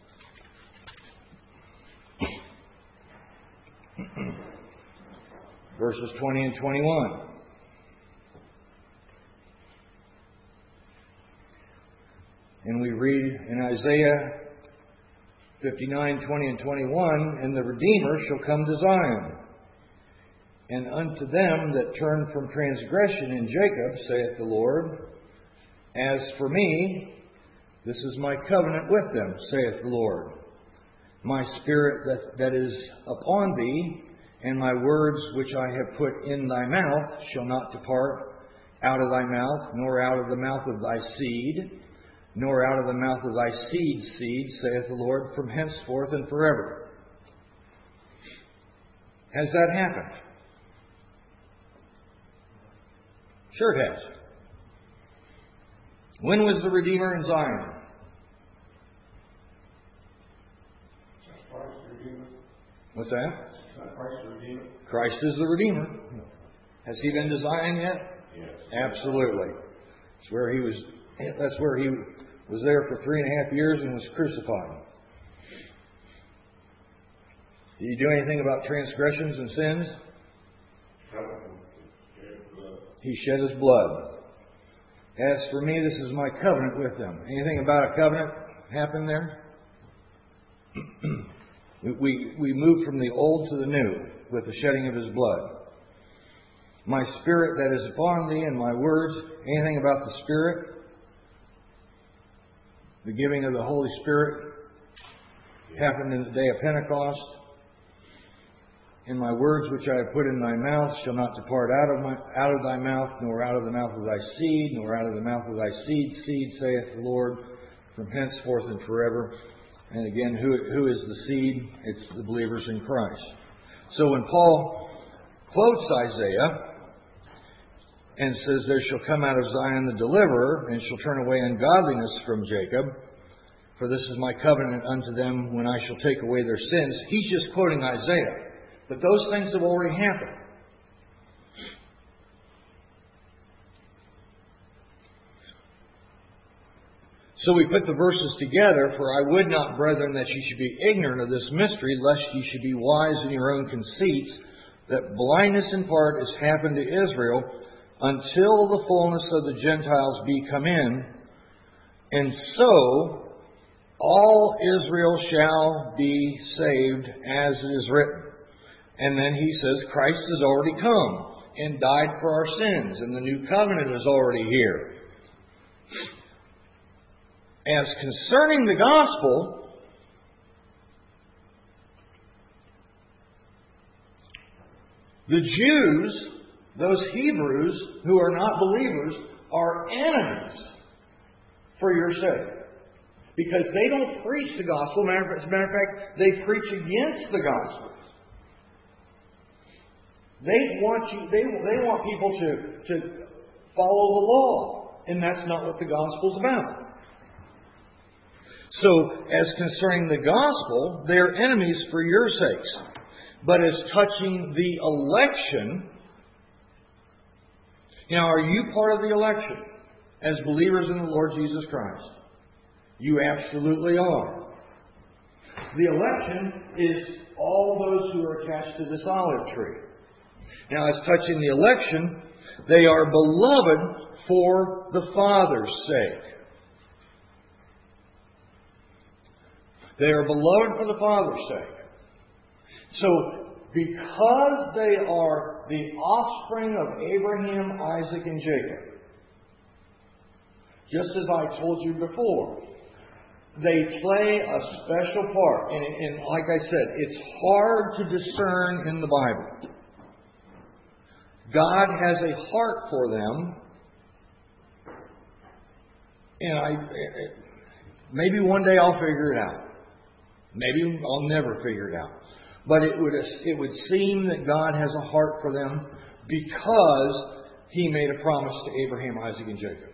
Verses twenty and twenty-one. And we read in Isaiah fifty-nine, twenty and twenty-one, and the Redeemer shall come to Zion. And unto them that turn from transgression in Jacob, saith the Lord, as for me, this is my covenant with them, saith the Lord. My spirit that, that is upon thee, and my words which I have put in thy mouth, shall not depart out of thy mouth, nor out of the mouth of thy seed, nor out of the mouth of thy seed's seed, saith the Lord, from henceforth and forever. Has that happened? Sure it has. When was the Redeemer in Zion? What's that? Uh, Christ the Redeemer? Christ is the Redeemer. Has He been to Zion yet? Yes. Absolutely. It's where He was. That's where He was there for three and a half years and was crucified. Did He do anything about transgressions and sins? He shed His blood. As for me, this is my covenant with them. Anything about a covenant happen there? we, we, we move from the old to the new with the shedding of His blood. My Spirit that is upon thee and my words. Anything about the Spirit? The giving of the Holy Spirit happened in the day of Pentecost. And my words which I have put in thy mouth shall not depart out of my out of thy mouth, nor out of the mouth of thy seed, nor out of the mouth of thy seed, seed, saith the Lord, from henceforth and forever. And again, who who is the seed? It's the believers in Christ. So when Paul quotes Isaiah and says, there shall come out of Zion the deliverer, and shall turn away ungodliness from Jacob, for this is my covenant unto them when I shall take away their sins. He's just quoting Isaiah. But those things have already happened. So we put the verses together, for I would not, brethren, that ye should be ignorant of this mystery, lest ye should be wise in your own conceits, that blindness in part is happened to Israel, until the fullness of the Gentiles be come in, and so all Israel shall be saved, as it is written. And then he says, Christ has already come and died for our sins, and the new covenant is already here. As concerning the gospel, the Jews, those Hebrews who are not believers, are enemies for your sake. Because they don't preach the gospel. As a matter of fact, they preach against the gospel. They want you. They they want people to to follow the law, and that's not what the gospel's about. So, as concerning the gospel, they are enemies for your sakes. But as touching the election, now, are you part of the election as believers in the Lord Jesus Christ? You absolutely are. The election is all those who are attached to this olive tree. Now, as touching the election, they are beloved for the Father's sake. They are beloved for the Father's sake. So, because they are the offspring of Abraham, Isaac, and Jacob, just as I told you before, they play a special part. And, and like I said, it's hard to discern in the Bible. God has a heart for them. And I maybe one day I'll figure it out. Maybe I'll never figure it out. But it would it would seem that God has a heart for them because He made a promise to Abraham, Isaac, and Jacob.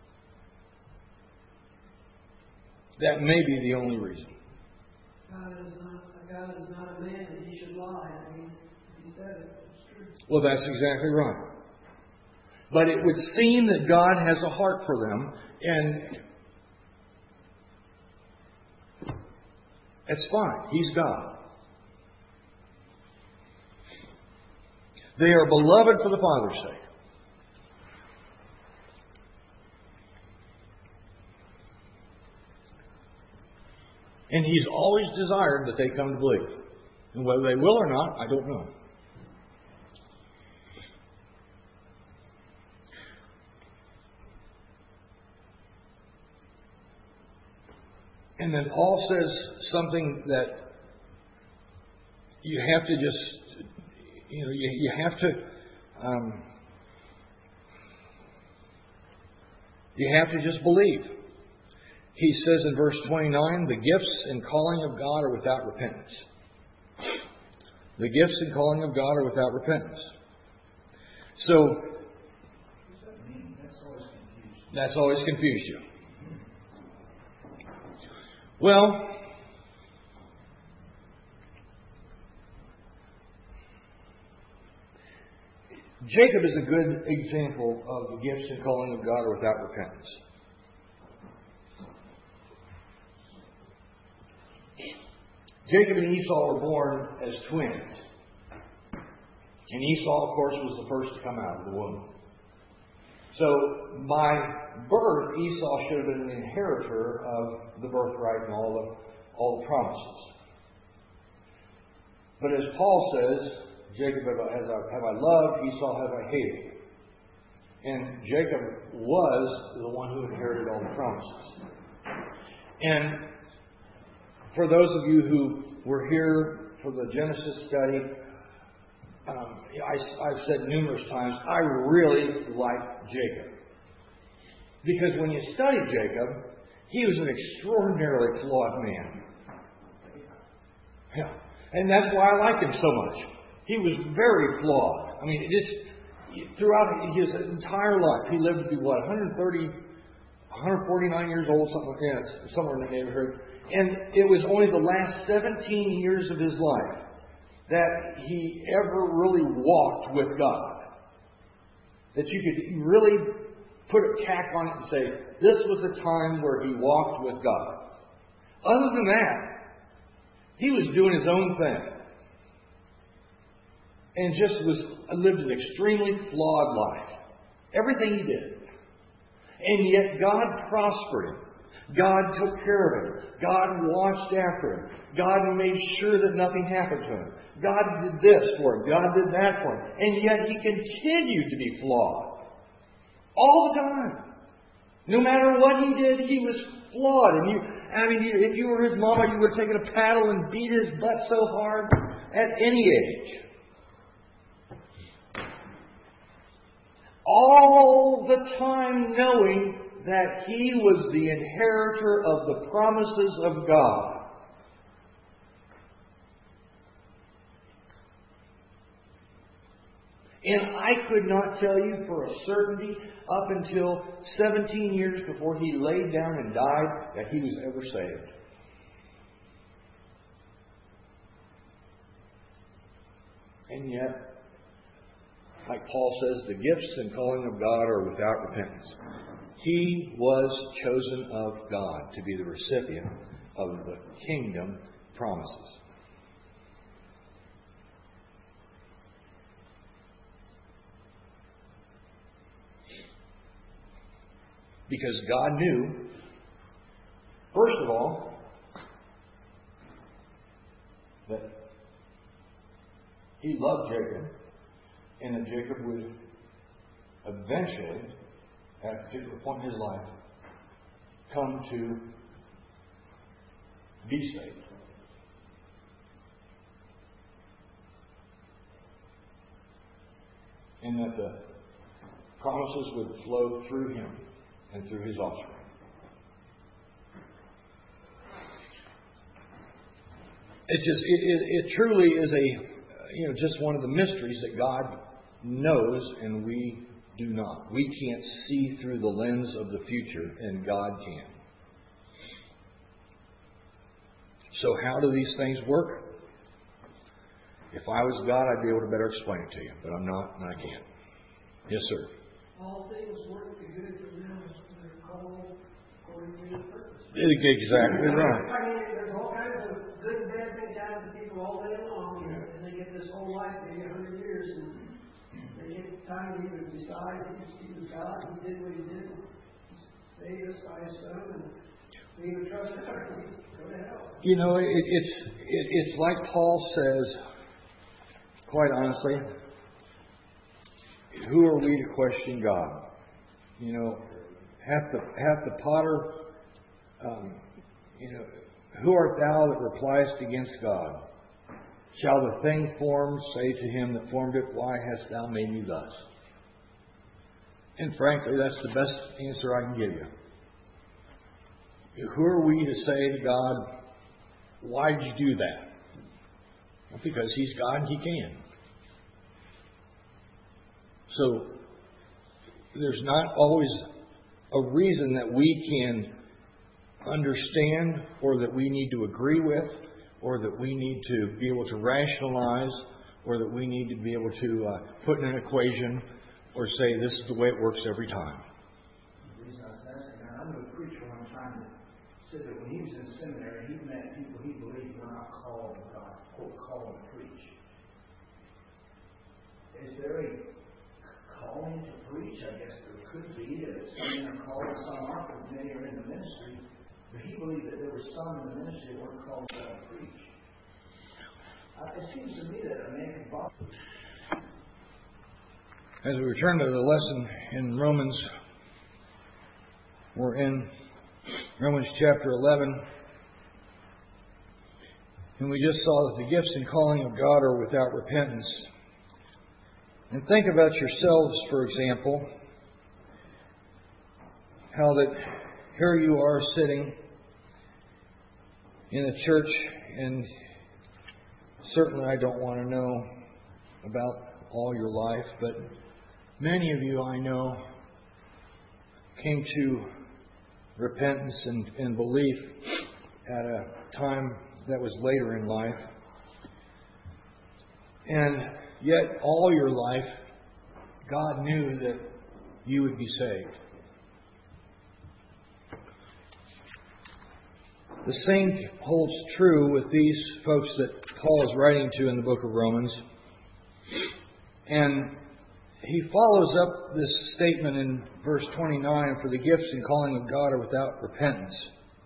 That may be the only reason. God is not, God is not a man that He should lie. I mean, He said it. It's true. Well, that's exactly right. But it would seem that God has a heart for them, and it's fine. He's God. They are beloved for the Father's sake. And He's always desired that they come to believe. And whether they will or not, I don't know. And then Paul says something that you have to just, you know, you, you have to, um, you have to just believe. He says in verse twenty-nine, the gifts and calling of God are without repentance. The gifts and calling of God are without repentance. So, that's always confused you. Well, Jacob is a good example of the gifts and calling of God without repentance. Jacob and Esau were born as twins. And Esau, of course, was the first to come out of the womb. So, by birth, Esau should have been an inheritor of the birthright and all the, all the promises. But as Paul says, Jacob have I, have I loved, Esau have I hated. And Jacob was the one who inherited all the promises. And for those of you who were here for the Genesis study, um, I, I've said numerous times, I really like Jacob. Because when you study Jacob, he was an extraordinarily flawed man. Yeah. And that's why I liked him so much. He was very flawed. I mean, it just, throughout his entire life, he lived to be, what, one hundred thirty, one hundred forty-nine years old, something, yeah, somewhere in the neighborhood. And it was only the last seventeen years of his life that he ever really walked with God. That you could really put a tack on it and say, this was a time where he walked with God. Other than that, he was doing his own thing. And just was lived an extremely flawed life. Everything he did. And yet God prospered him. God took care of him. God watched after him. God made sure that nothing happened to him. God did this for him. God did that for him. And yet he continued to be flawed. All the time. No matter what he did, he was flawed. And you, I mean, if you were his mama, you would have taken a paddle and beat his butt so hard at any age. All the time knowing that he was the inheritor of the promises of God. And I could not tell you for a certainty up until seventeen years before he laid down and died that he was ever saved. And yet, like Paul says, the gifts and calling of God are without repentance. He was chosen of God to be the recipient of the kingdom promises. Because God knew, first of all, that He loved Jacob, and that Jacob would eventually, at a particular point in his life, come to be saved. And that the promises would flow through him and through his offspring. It's just, it, it, it truly is a, you know, just one of the mysteries that God knows and we do not. We can't see through the lens of the future, and God can. So how do these things work? If I was God, I'd be able to better explain it to you, but I'm not, and I can't. Yes, sir. All things work for good for them that are called according to His purpose. Exactly right. I mean, there's all kinds of good and bad things happen to people all day long, and, and they get this whole life, maybe a hundred years, and they get time to even decide He was God. He did what He did. He saved us by His Son, and we even trust Him. Go to hell. You know, it, it's it, it's like Paul says. Quite honestly, who are we to question God? You know, hath the hath the potter, um, you know, who art thou that repliest against God? Shall the thing formed say to him that formed it, why hast thou made me thus? And frankly, that's the best answer I can give you. Who are we to say to God, why did you do that? Well, because He's God and He can. So, there's not always a reason that we can understand or that we need to agree with or that we need to be able to rationalize or that we need to be able to uh, put in an equation or say this is the way it works every time. The reason I was asking, I knew a preacher one time that said that when he was in seminary, he met people he believed were not called of God, quote, called to preach. Is there a calling to preach? I guess there could be. That some men are called, some aren't, but many are in the ministry. But he believed that there were some in the ministry that weren't called to preach. Uh, it seems to me that a man could bother. As we return to the lesson in Romans, we're in Romans chapter eleven, and we just saw that the gifts and calling of God are without repentance. And think about yourselves, for example, how that here you are sitting in a church, and certainly I don't want to know about all your life, but many of you I know came to repentance and, and belief at a time that was later in life. And yet all your life, God knew that you would be saved. The same holds true with these folks that Paul is writing to in the book of Romans. And he follows up this statement in verse twenty-nine, for the gifts and calling of God are without repentance.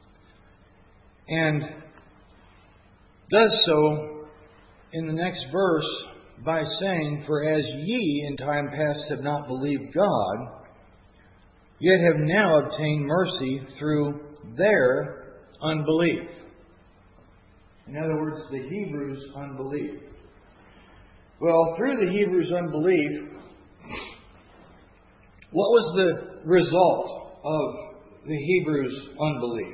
And does so in the next verse by saying, for as ye in time past have not believed God, yet have now obtained mercy through their unbelief. In other words, the Hebrews' unbelief. Well, through the Hebrews' unbelief, what was the result of the Hebrews' unbelief?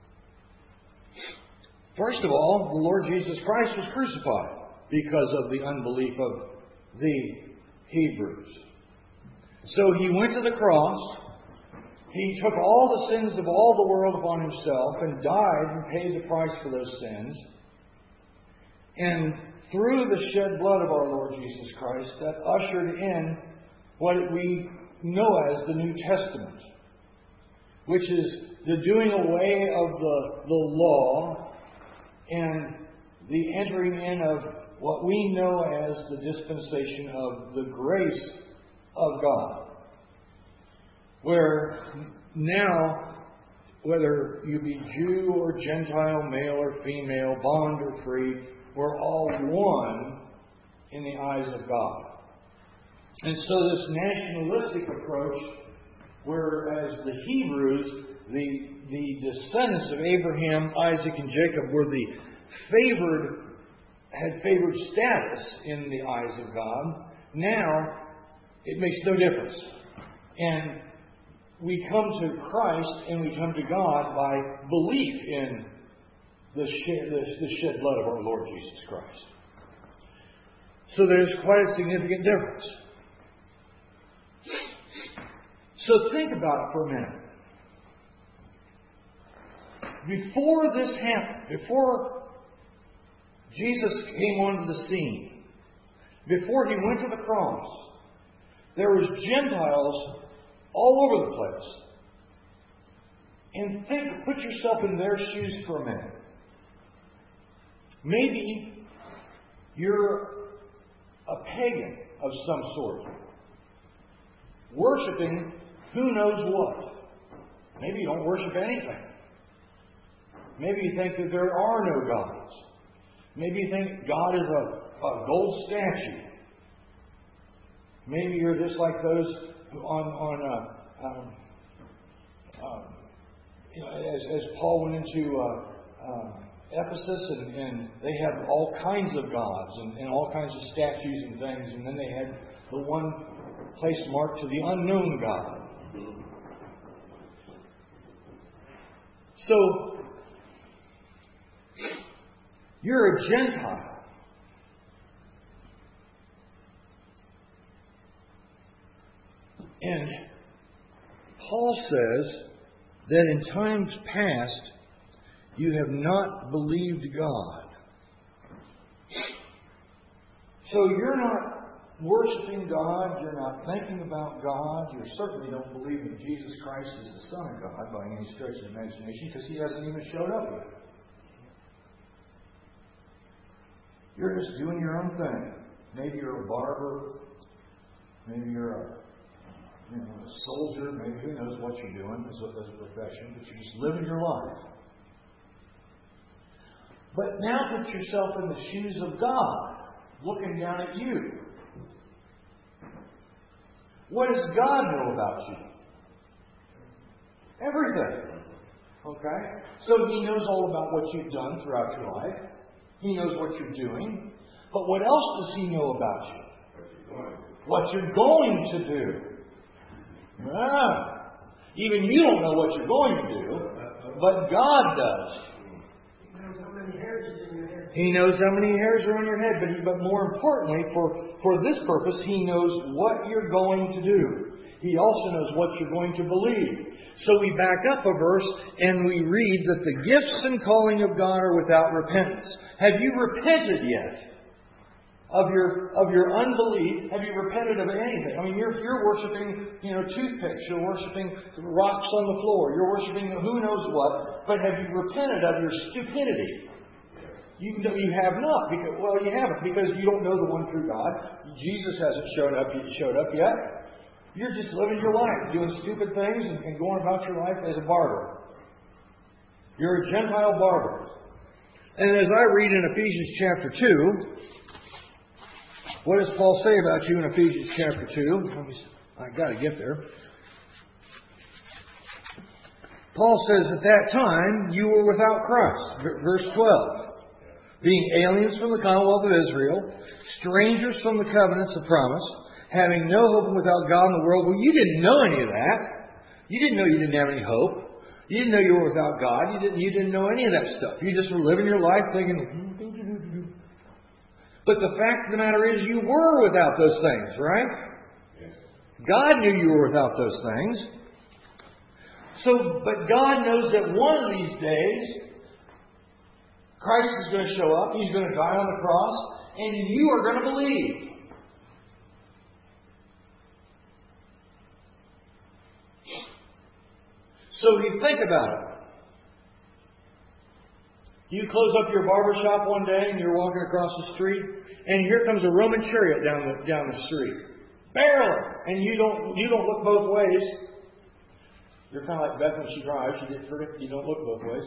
First of all, the Lord Jesus Christ was crucified because of the unbelief of the Hebrews. So He went to the cross. He took all the sins of all the world upon Himself and died and paid the price for those sins. And through the shed blood of our Lord Jesus Christ, that ushered in what we know as the New Testament, which is the doing away of the, the law and the entering in of what we know as the dispensation of the grace of God, where now, whether you be Jew or Gentile, male or female, bond or free, we're all one in the eyes of God. And so this nationalistic approach, whereas the Hebrews, the, the descendants of Abraham, Isaac, and Jacob, were the favored, had favored status in the eyes of God, now it makes no difference. And we come to Christ and we come to God by belief in the shed, the, the shed blood of our Lord Jesus Christ. So there's quite a significant difference. So think about it for a minute. Before this happened, before Jesus came onto the scene, before He went to the cross, there was Gentiles all over the place. And think, put yourself in their shoes for a minute. Maybe you're a pagan of some sort, worshiping who knows what. Maybe you don't worship anything. Maybe you think that there are no gods. Maybe you think God is a, a gold statue. Maybe you're just like those who on on uh, um, um, you know, as, as Paul went into uh, uh, Ephesus, and, and they had all kinds of gods and, and all kinds of statues and things, and then they had the one place marked to the unknown God. So you're a Gentile. And Paul says that in times past you have not believed God. So you're not worshiping God, you're not thinking about God, you certainly don't believe that Jesus Christ is the Son of God by any stretch of the imagination, because He hasn't even showed up yet. You're just doing your own thing. Maybe you're a barber, maybe you're a, you know, a soldier, maybe who knows what you're doing as a, as a profession, but you're just living your life. But now put yourself in the shoes of God, looking down at you. What does God know about you? Everything. Okay? So He knows all about what you've done throughout your life. He knows what you're doing. But what else does He know about you? What you're going to do. Ah, even you don't know what you're going to do, but God does. He knows how many hairs are on your head, but, he, but more importantly, for, for this purpose, He knows what you're going to do. He also knows what you're going to believe. So we back up a verse and we read that the gifts and calling of God are without repentance. Have you repented yet of your of your unbelief? Have you repented of anything? I mean, you're you're worshiping, you know, toothpicks. You're worshiping rocks on the floor. You're worshiping who knows what. But have you repented of your stupidity? You you have not. Because, well, you haven't because you don't know the one true God. Jesus hasn't showed up showed up yet. You're just living your life, doing stupid things and, and going about your life as a barber. You're a Gentile barber. And as I read in Ephesians chapter two, what does Paul say about you in Ephesians chapter two? I've got to get there. Paul says, at that time you were without Christ. Verse twelve. Being aliens from the commonwealth of Israel, strangers from the covenants of promise, having no hope and without God in the world. Well, you didn't know any of that. You didn't know you didn't have any hope. You didn't know you were without God. You didn't, you didn't know any of that stuff. You just were living your life thinking... But the fact of the matter is you were without those things, right? Yes. God knew you were without those things. So, but God knows that one of these days, Christ is going to show up. He's going to die on the cross. And you are going to believe. So you think about it. You close up your barber shop one day and you're walking across the street, and here comes a Roman chariot down the down the street, barreling, and you don't you don't look both ways. You're kind of like Beth when she drives. You get forget you don't look both ways.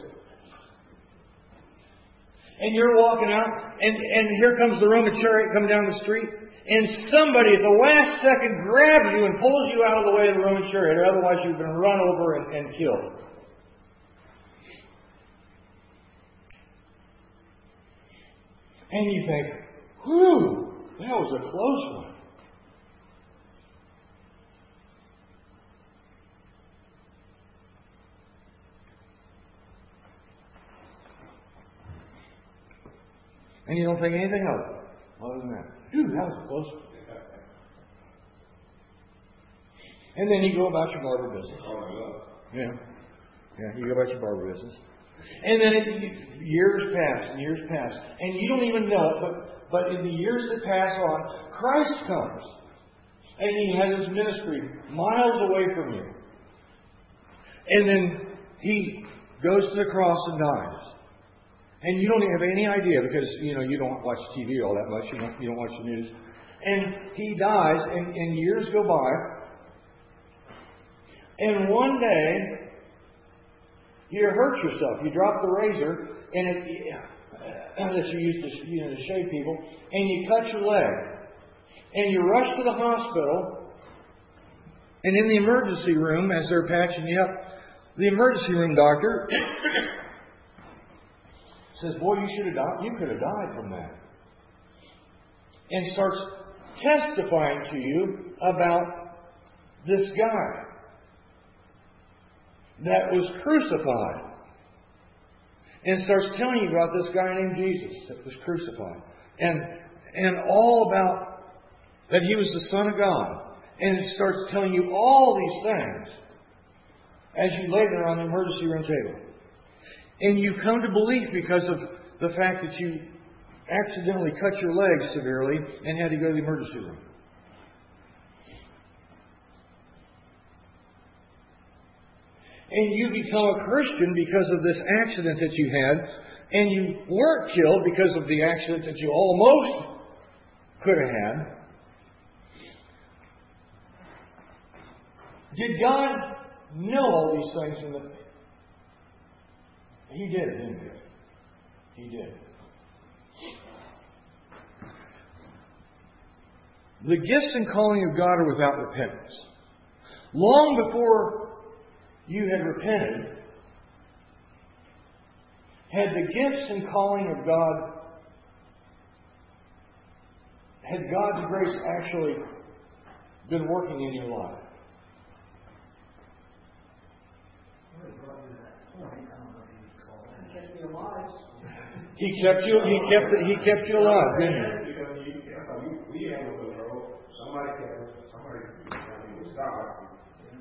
And you're walking out, and and here comes the Roman chariot coming down the street. And somebody at the last second grabs you and pulls you out of the way of the Roman chariot, or otherwise you've been run over and, and killed. And you think, whew, that was a close one. And you don't think anything of it other than that. Dude, that was close. And then you go about your barber business. Yeah. Yeah, you go about your barber business. And then it, years pass and years pass. And you don't even know it, but, but in the years that pass on, Christ comes. And He has His ministry miles away from you. And then He goes to the cross and dies. And you don't have any idea because, you know, you don't watch T V all that much. You don't, you don't watch the news. And He dies, and, and years go by. And one day, you hurt yourself. You drop the razor, and it, that you used to, you know, to shave people, and you cut your leg. And you rush to the hospital, and in the emergency room, as they're patching you up, the emergency room doctor says, boy, you should have died. You could have died from that. And starts testifying to you about this guy that was crucified. And starts telling you about this guy named Jesus that was crucified. And, and all about that He was the Son of God. And it starts telling you all these things as you lay there on the emergency room table. And you come to belief because of the fact that you accidentally cut your leg severely and had to go to the emergency room. And you become a Christian because of this accident that you had, and you weren't killed because of the accident that you almost could have had. Did God know all these things? In the... He did, didn't he? He did. The gifts and calling of God are without repentance. Long before you had repented, had the gifts and calling of God, had God's grace actually been working in your life? He kept you. He kept. He kept you alive, didn't he? Because you, you, we have no control. Somebody kept us. Somebody. I mean, it's God.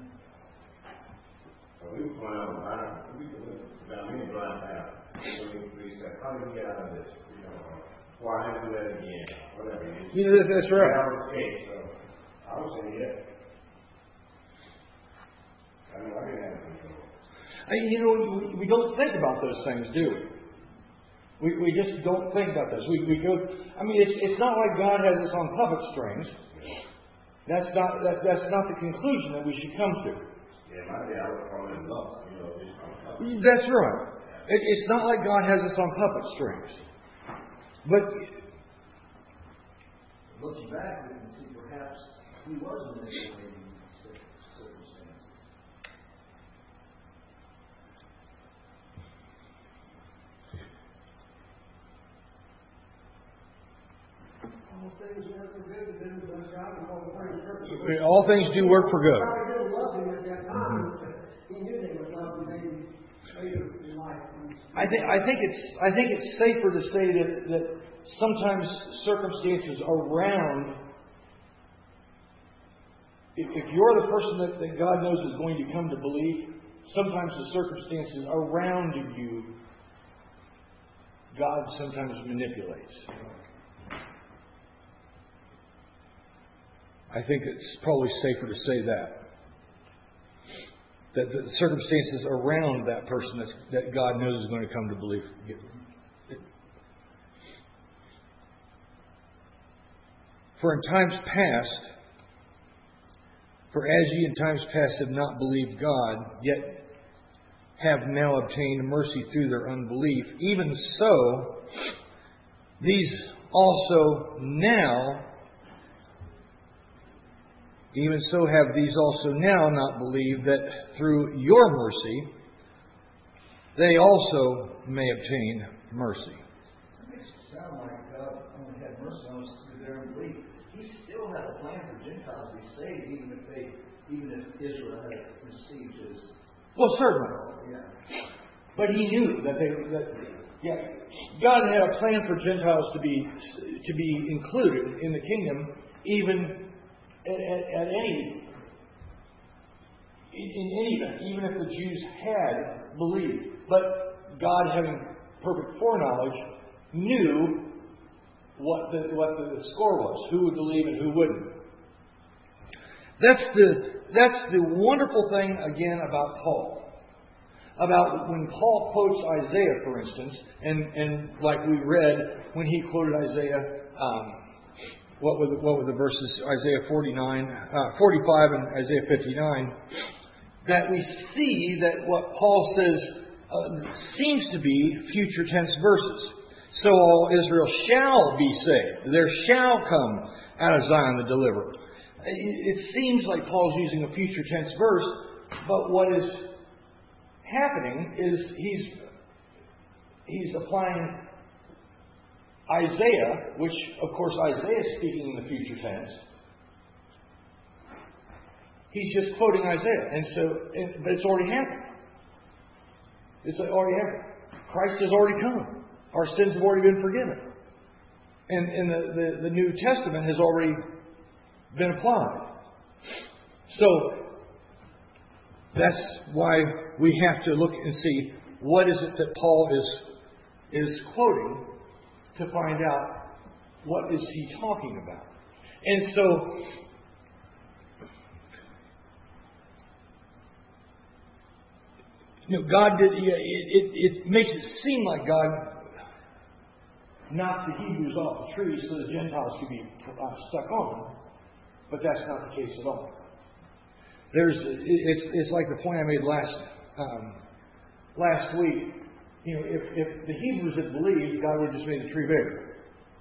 So we were going out blind. We were down in a blind path. So we, we said, "How do we get out of this? You know, why well, have to do that again? Whatever it is." You know, that's right. So I was saying, yeah. I mean, I didn't have control. You know, we, we don't think about those things, do we? We, we just don't think about this. We, we go. I mean, it's, it's not like God has us on puppet strings. That's not that, that's not the conclusion that we should come to. Yeah, my dad was probably in love, you know, just on puppet. That's right. It, it's not like God has us on puppet strings. But looking back, we can see perhaps He was manipulating circumstances. All things work for good to them who love God and call according to His purpose. all things do work for good. God didn't love him at that time. He knew they would love him maybe later in life. I think I think it's I think it's safer to say that that sometimes circumstances around. If, if you're the person that, that God knows is going to come to believe, sometimes the circumstances around you, God sometimes manipulates. I think it's probably safer to say that. That the circumstances around that person that's, that God knows is going to come to believe. For in times past, for as ye in times past have not believed God, yet have now obtained mercy through their unbelief, even so, these also now, even so have these also now not believed, that through your mercy they also may obtain mercy. It makes it sound like God only had mercy on us through their unbelief. He still had a plan for Gentiles to be saved, even if they, even if Israel had received His. Well, certainly. Yeah. But He knew that they that yeah, God had a plan for Gentiles to be to be included in the kingdom, even at, at, at any in, in any event, even if the Jews had believed. But God, having perfect foreknowledge, knew what the what the score was, who would believe and who wouldn't. That's the that's the wonderful thing again about Paul. About when Paul quotes Isaiah, for instance, and, and like we read when he quoted Isaiah, um, what were the, what were the verses? Isaiah forty-nine, uh, forty-five, and Isaiah fifty-nine. That we see that what Paul says uh, seems to be future tense verses. So all Israel shall be saved. There shall come out of Zion the deliverer. It, it seems like Paul's using a future tense verse, but what is happening is he's he's applying Isaiah, which of course Isaiah is speaking in the future tense. He's just quoting Isaiah, and so and, but it's already happened. It's already happened. Christ has already come. Our sins have already been forgiven, and and the, the, the New Testament has already been applied. So that's why we have to look and see what is it that Paul is is quoting to to find out what is he talking about. And so, you know, God did. It, it, it makes it seem like God knocked the Hebrews off the tree so the Gentiles could be uh, stuck on, but that's not the case at all. There's, it's, it's like the point I made last um, last week. You know, if, if the Hebrews had believed, God would have just made the tree bigger.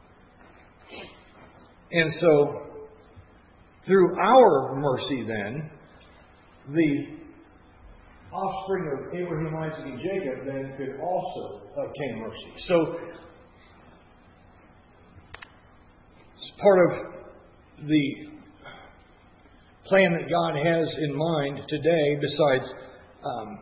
And so, through our mercy, then, the offspring of Abraham, Isaac, and Jacob then could also obtain mercy. So, it's part of the plan that God has in mind today, besides um,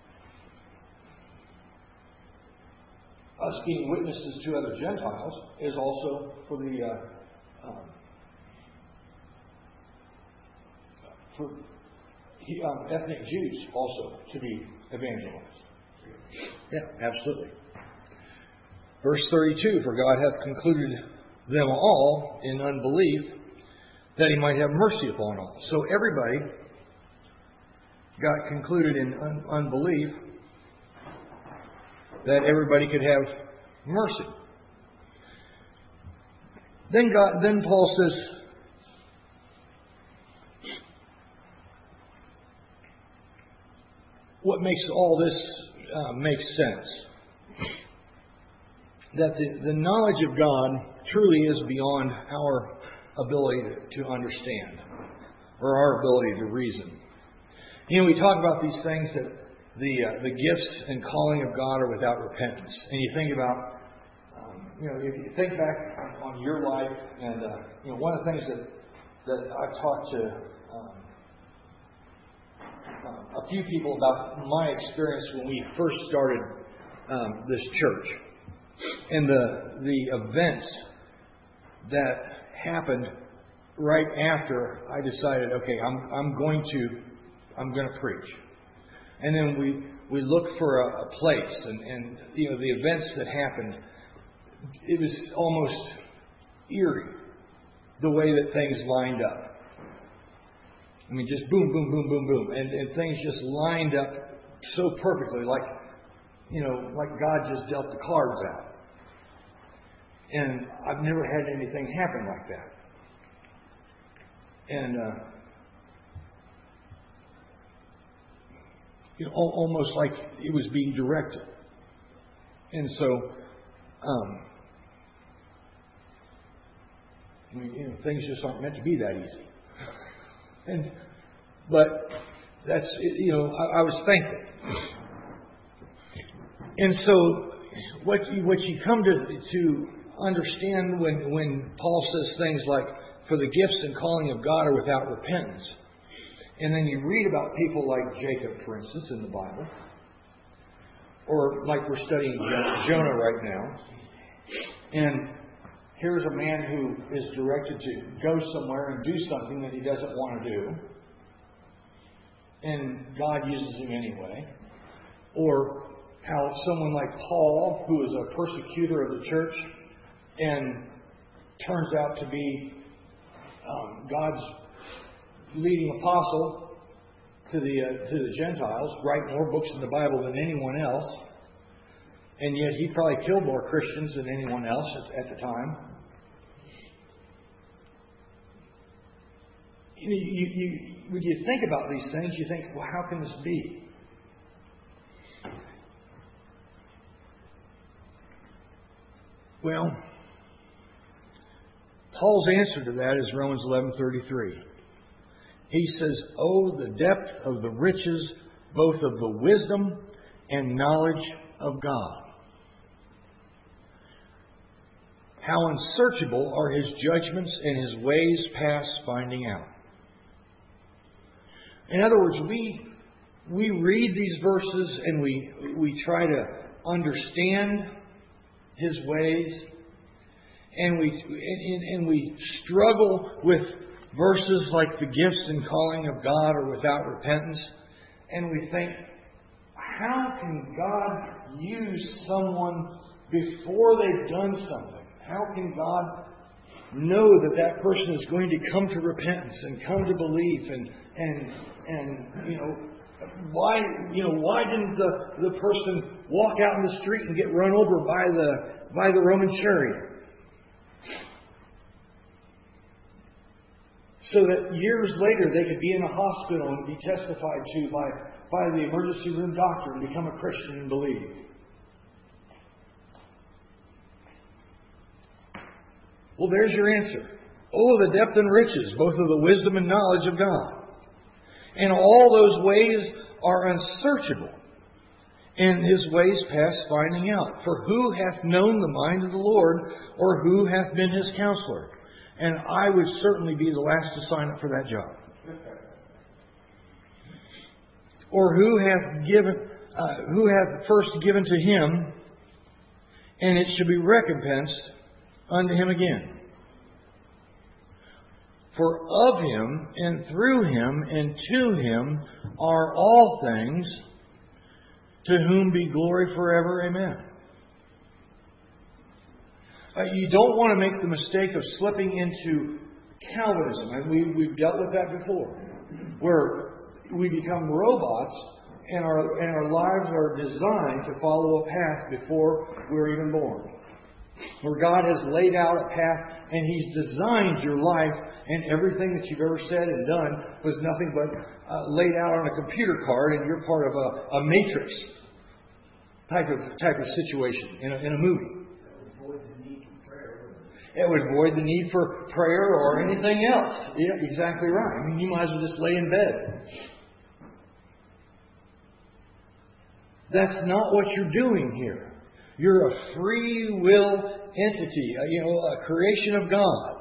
us being witnesses to other Gentiles, is also for the uh, um, for um, ethnic Jews also to be evangelized. Yeah, absolutely. Verse thirty-two, for God hath concluded them all in unbelief, that He might have mercy upon all. So everybody got concluded in un- unbelief, that everybody could have mercy. Then God, then Paul says, what makes all this uh, make sense? That the, the knowledge of God truly is beyond our ability to, to understand, or our ability to reason. You know, we talk about these things that the uh, the gifts and calling of God are without repentance. And you think about, um, you know, if you think back on, on your life, and uh, you know, one of the things that that I've talked to um, uh, a few people about my experience when we first started um, this church, and the the events that happened right after I decided, okay, I'm I'm going to I'm going to preach. And then we, we looked for a, a place, and, and you know, the events that happened, it was almost eerie the way that things lined up. I mean, just boom, boom, boom, boom, boom, and, and things just lined up so perfectly, like, you know, like God just dealt the cards out. And I've never had anything happen like that. And uh, you know, almost like it was being directed. And so, um, I mean, you know, things just aren't meant to be that easy. And but that's, you know, I, I was thankful. And so, what you, what you come to to understand when when Paul says things like, "For the gifts and calling of God are without repentance," and then you read about people like Jacob, for instance, in the Bible, or like we're studying Jonah right now, and here's a man who is directed to go somewhere and do something that he doesn't want to do, and God uses him anyway. Or how someone like Paul, who is a persecutor of the church, and turns out to be um, God's leading apostle to the uh, to the Gentiles, write more books in the Bible than anyone else, and yet he probably killed more Christians than anyone else at, at the time. You, you, you, when you think about these things, you think, well, how can this be? Well, Paul's answer to that is Romans eleven thirty-three. He says, "Oh, the depth of the riches, both of the wisdom and knowledge of God. How unsearchable are His judgments and His ways past finding out." In other words, we we read these verses and we we try to understand His ways, and we and, and we struggle with verses like the gifts and calling of God are without repentance, and we think, how can God use someone before they've done something? How can God know that that person is going to come to repentance and come to belief and and and you know why you know why didn't the, the person walk out in the street and get run over by the by the Roman chariot? So that years later they could be in a hospital and be testified to by, by the emergency room doctor and become a Christian and believe. Well, there's your answer. Oh, the depth and riches, both of the wisdom and knowledge of God. And all those ways are unsearchable, and His ways past finding out. For who hath known the mind of the Lord, or who hath been His counselor? And I would certainly be the last to sign up for that job. Or who hath given, uh, who hath first given to Him, and it shall be recompensed unto Him again. For of Him, and through Him, and to Him are all things, to whom be glory forever. Amen. Uh, you don't want to make the mistake of slipping into Calvinism. And we, we've dealt with that before. Where we become robots and our, and our lives are designed to follow a path before we're even born. Where God has laid out a path and He's designed your life, and everything that you've ever said and done was nothing but uh, laid out on a computer card, and you're part of a, a matrix type of type of situation in a, in a movie. It would void the need for prayer or anything else. Yeah, exactly right. I mean, you might as well just lay in bed. That's not what you're doing here. You're a free will entity, a, you know, a creation of God.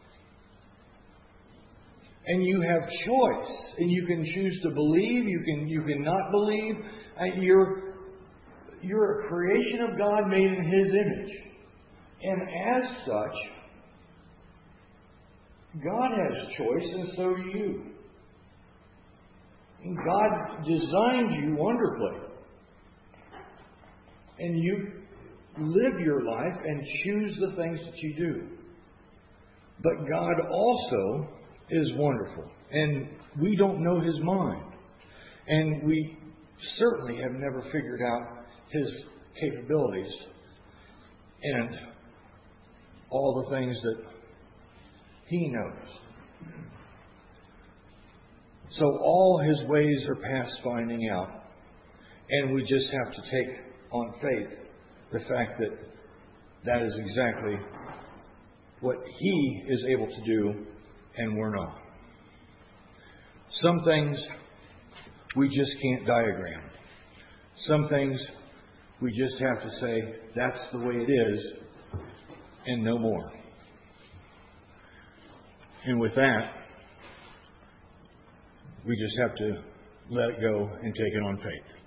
And you have choice, and you can choose to believe. You can you can not believe. And you're you're a creation of God made in His image. And as such, God has choice, and so do you. And God designed you wonderfully. And you live your life and choose the things that you do. But God also is wonderful. And we don't know His mind. And we certainly have never figured out His capabilities and all the things that He knows. So all His ways are past finding out. And we just have to take on faith the fact that that is exactly what He is able to do and we're not. Some things we just can't diagram. Some things we just have to say, that's the way it is, and no more. And with that, we just have to let it go and take it on faith.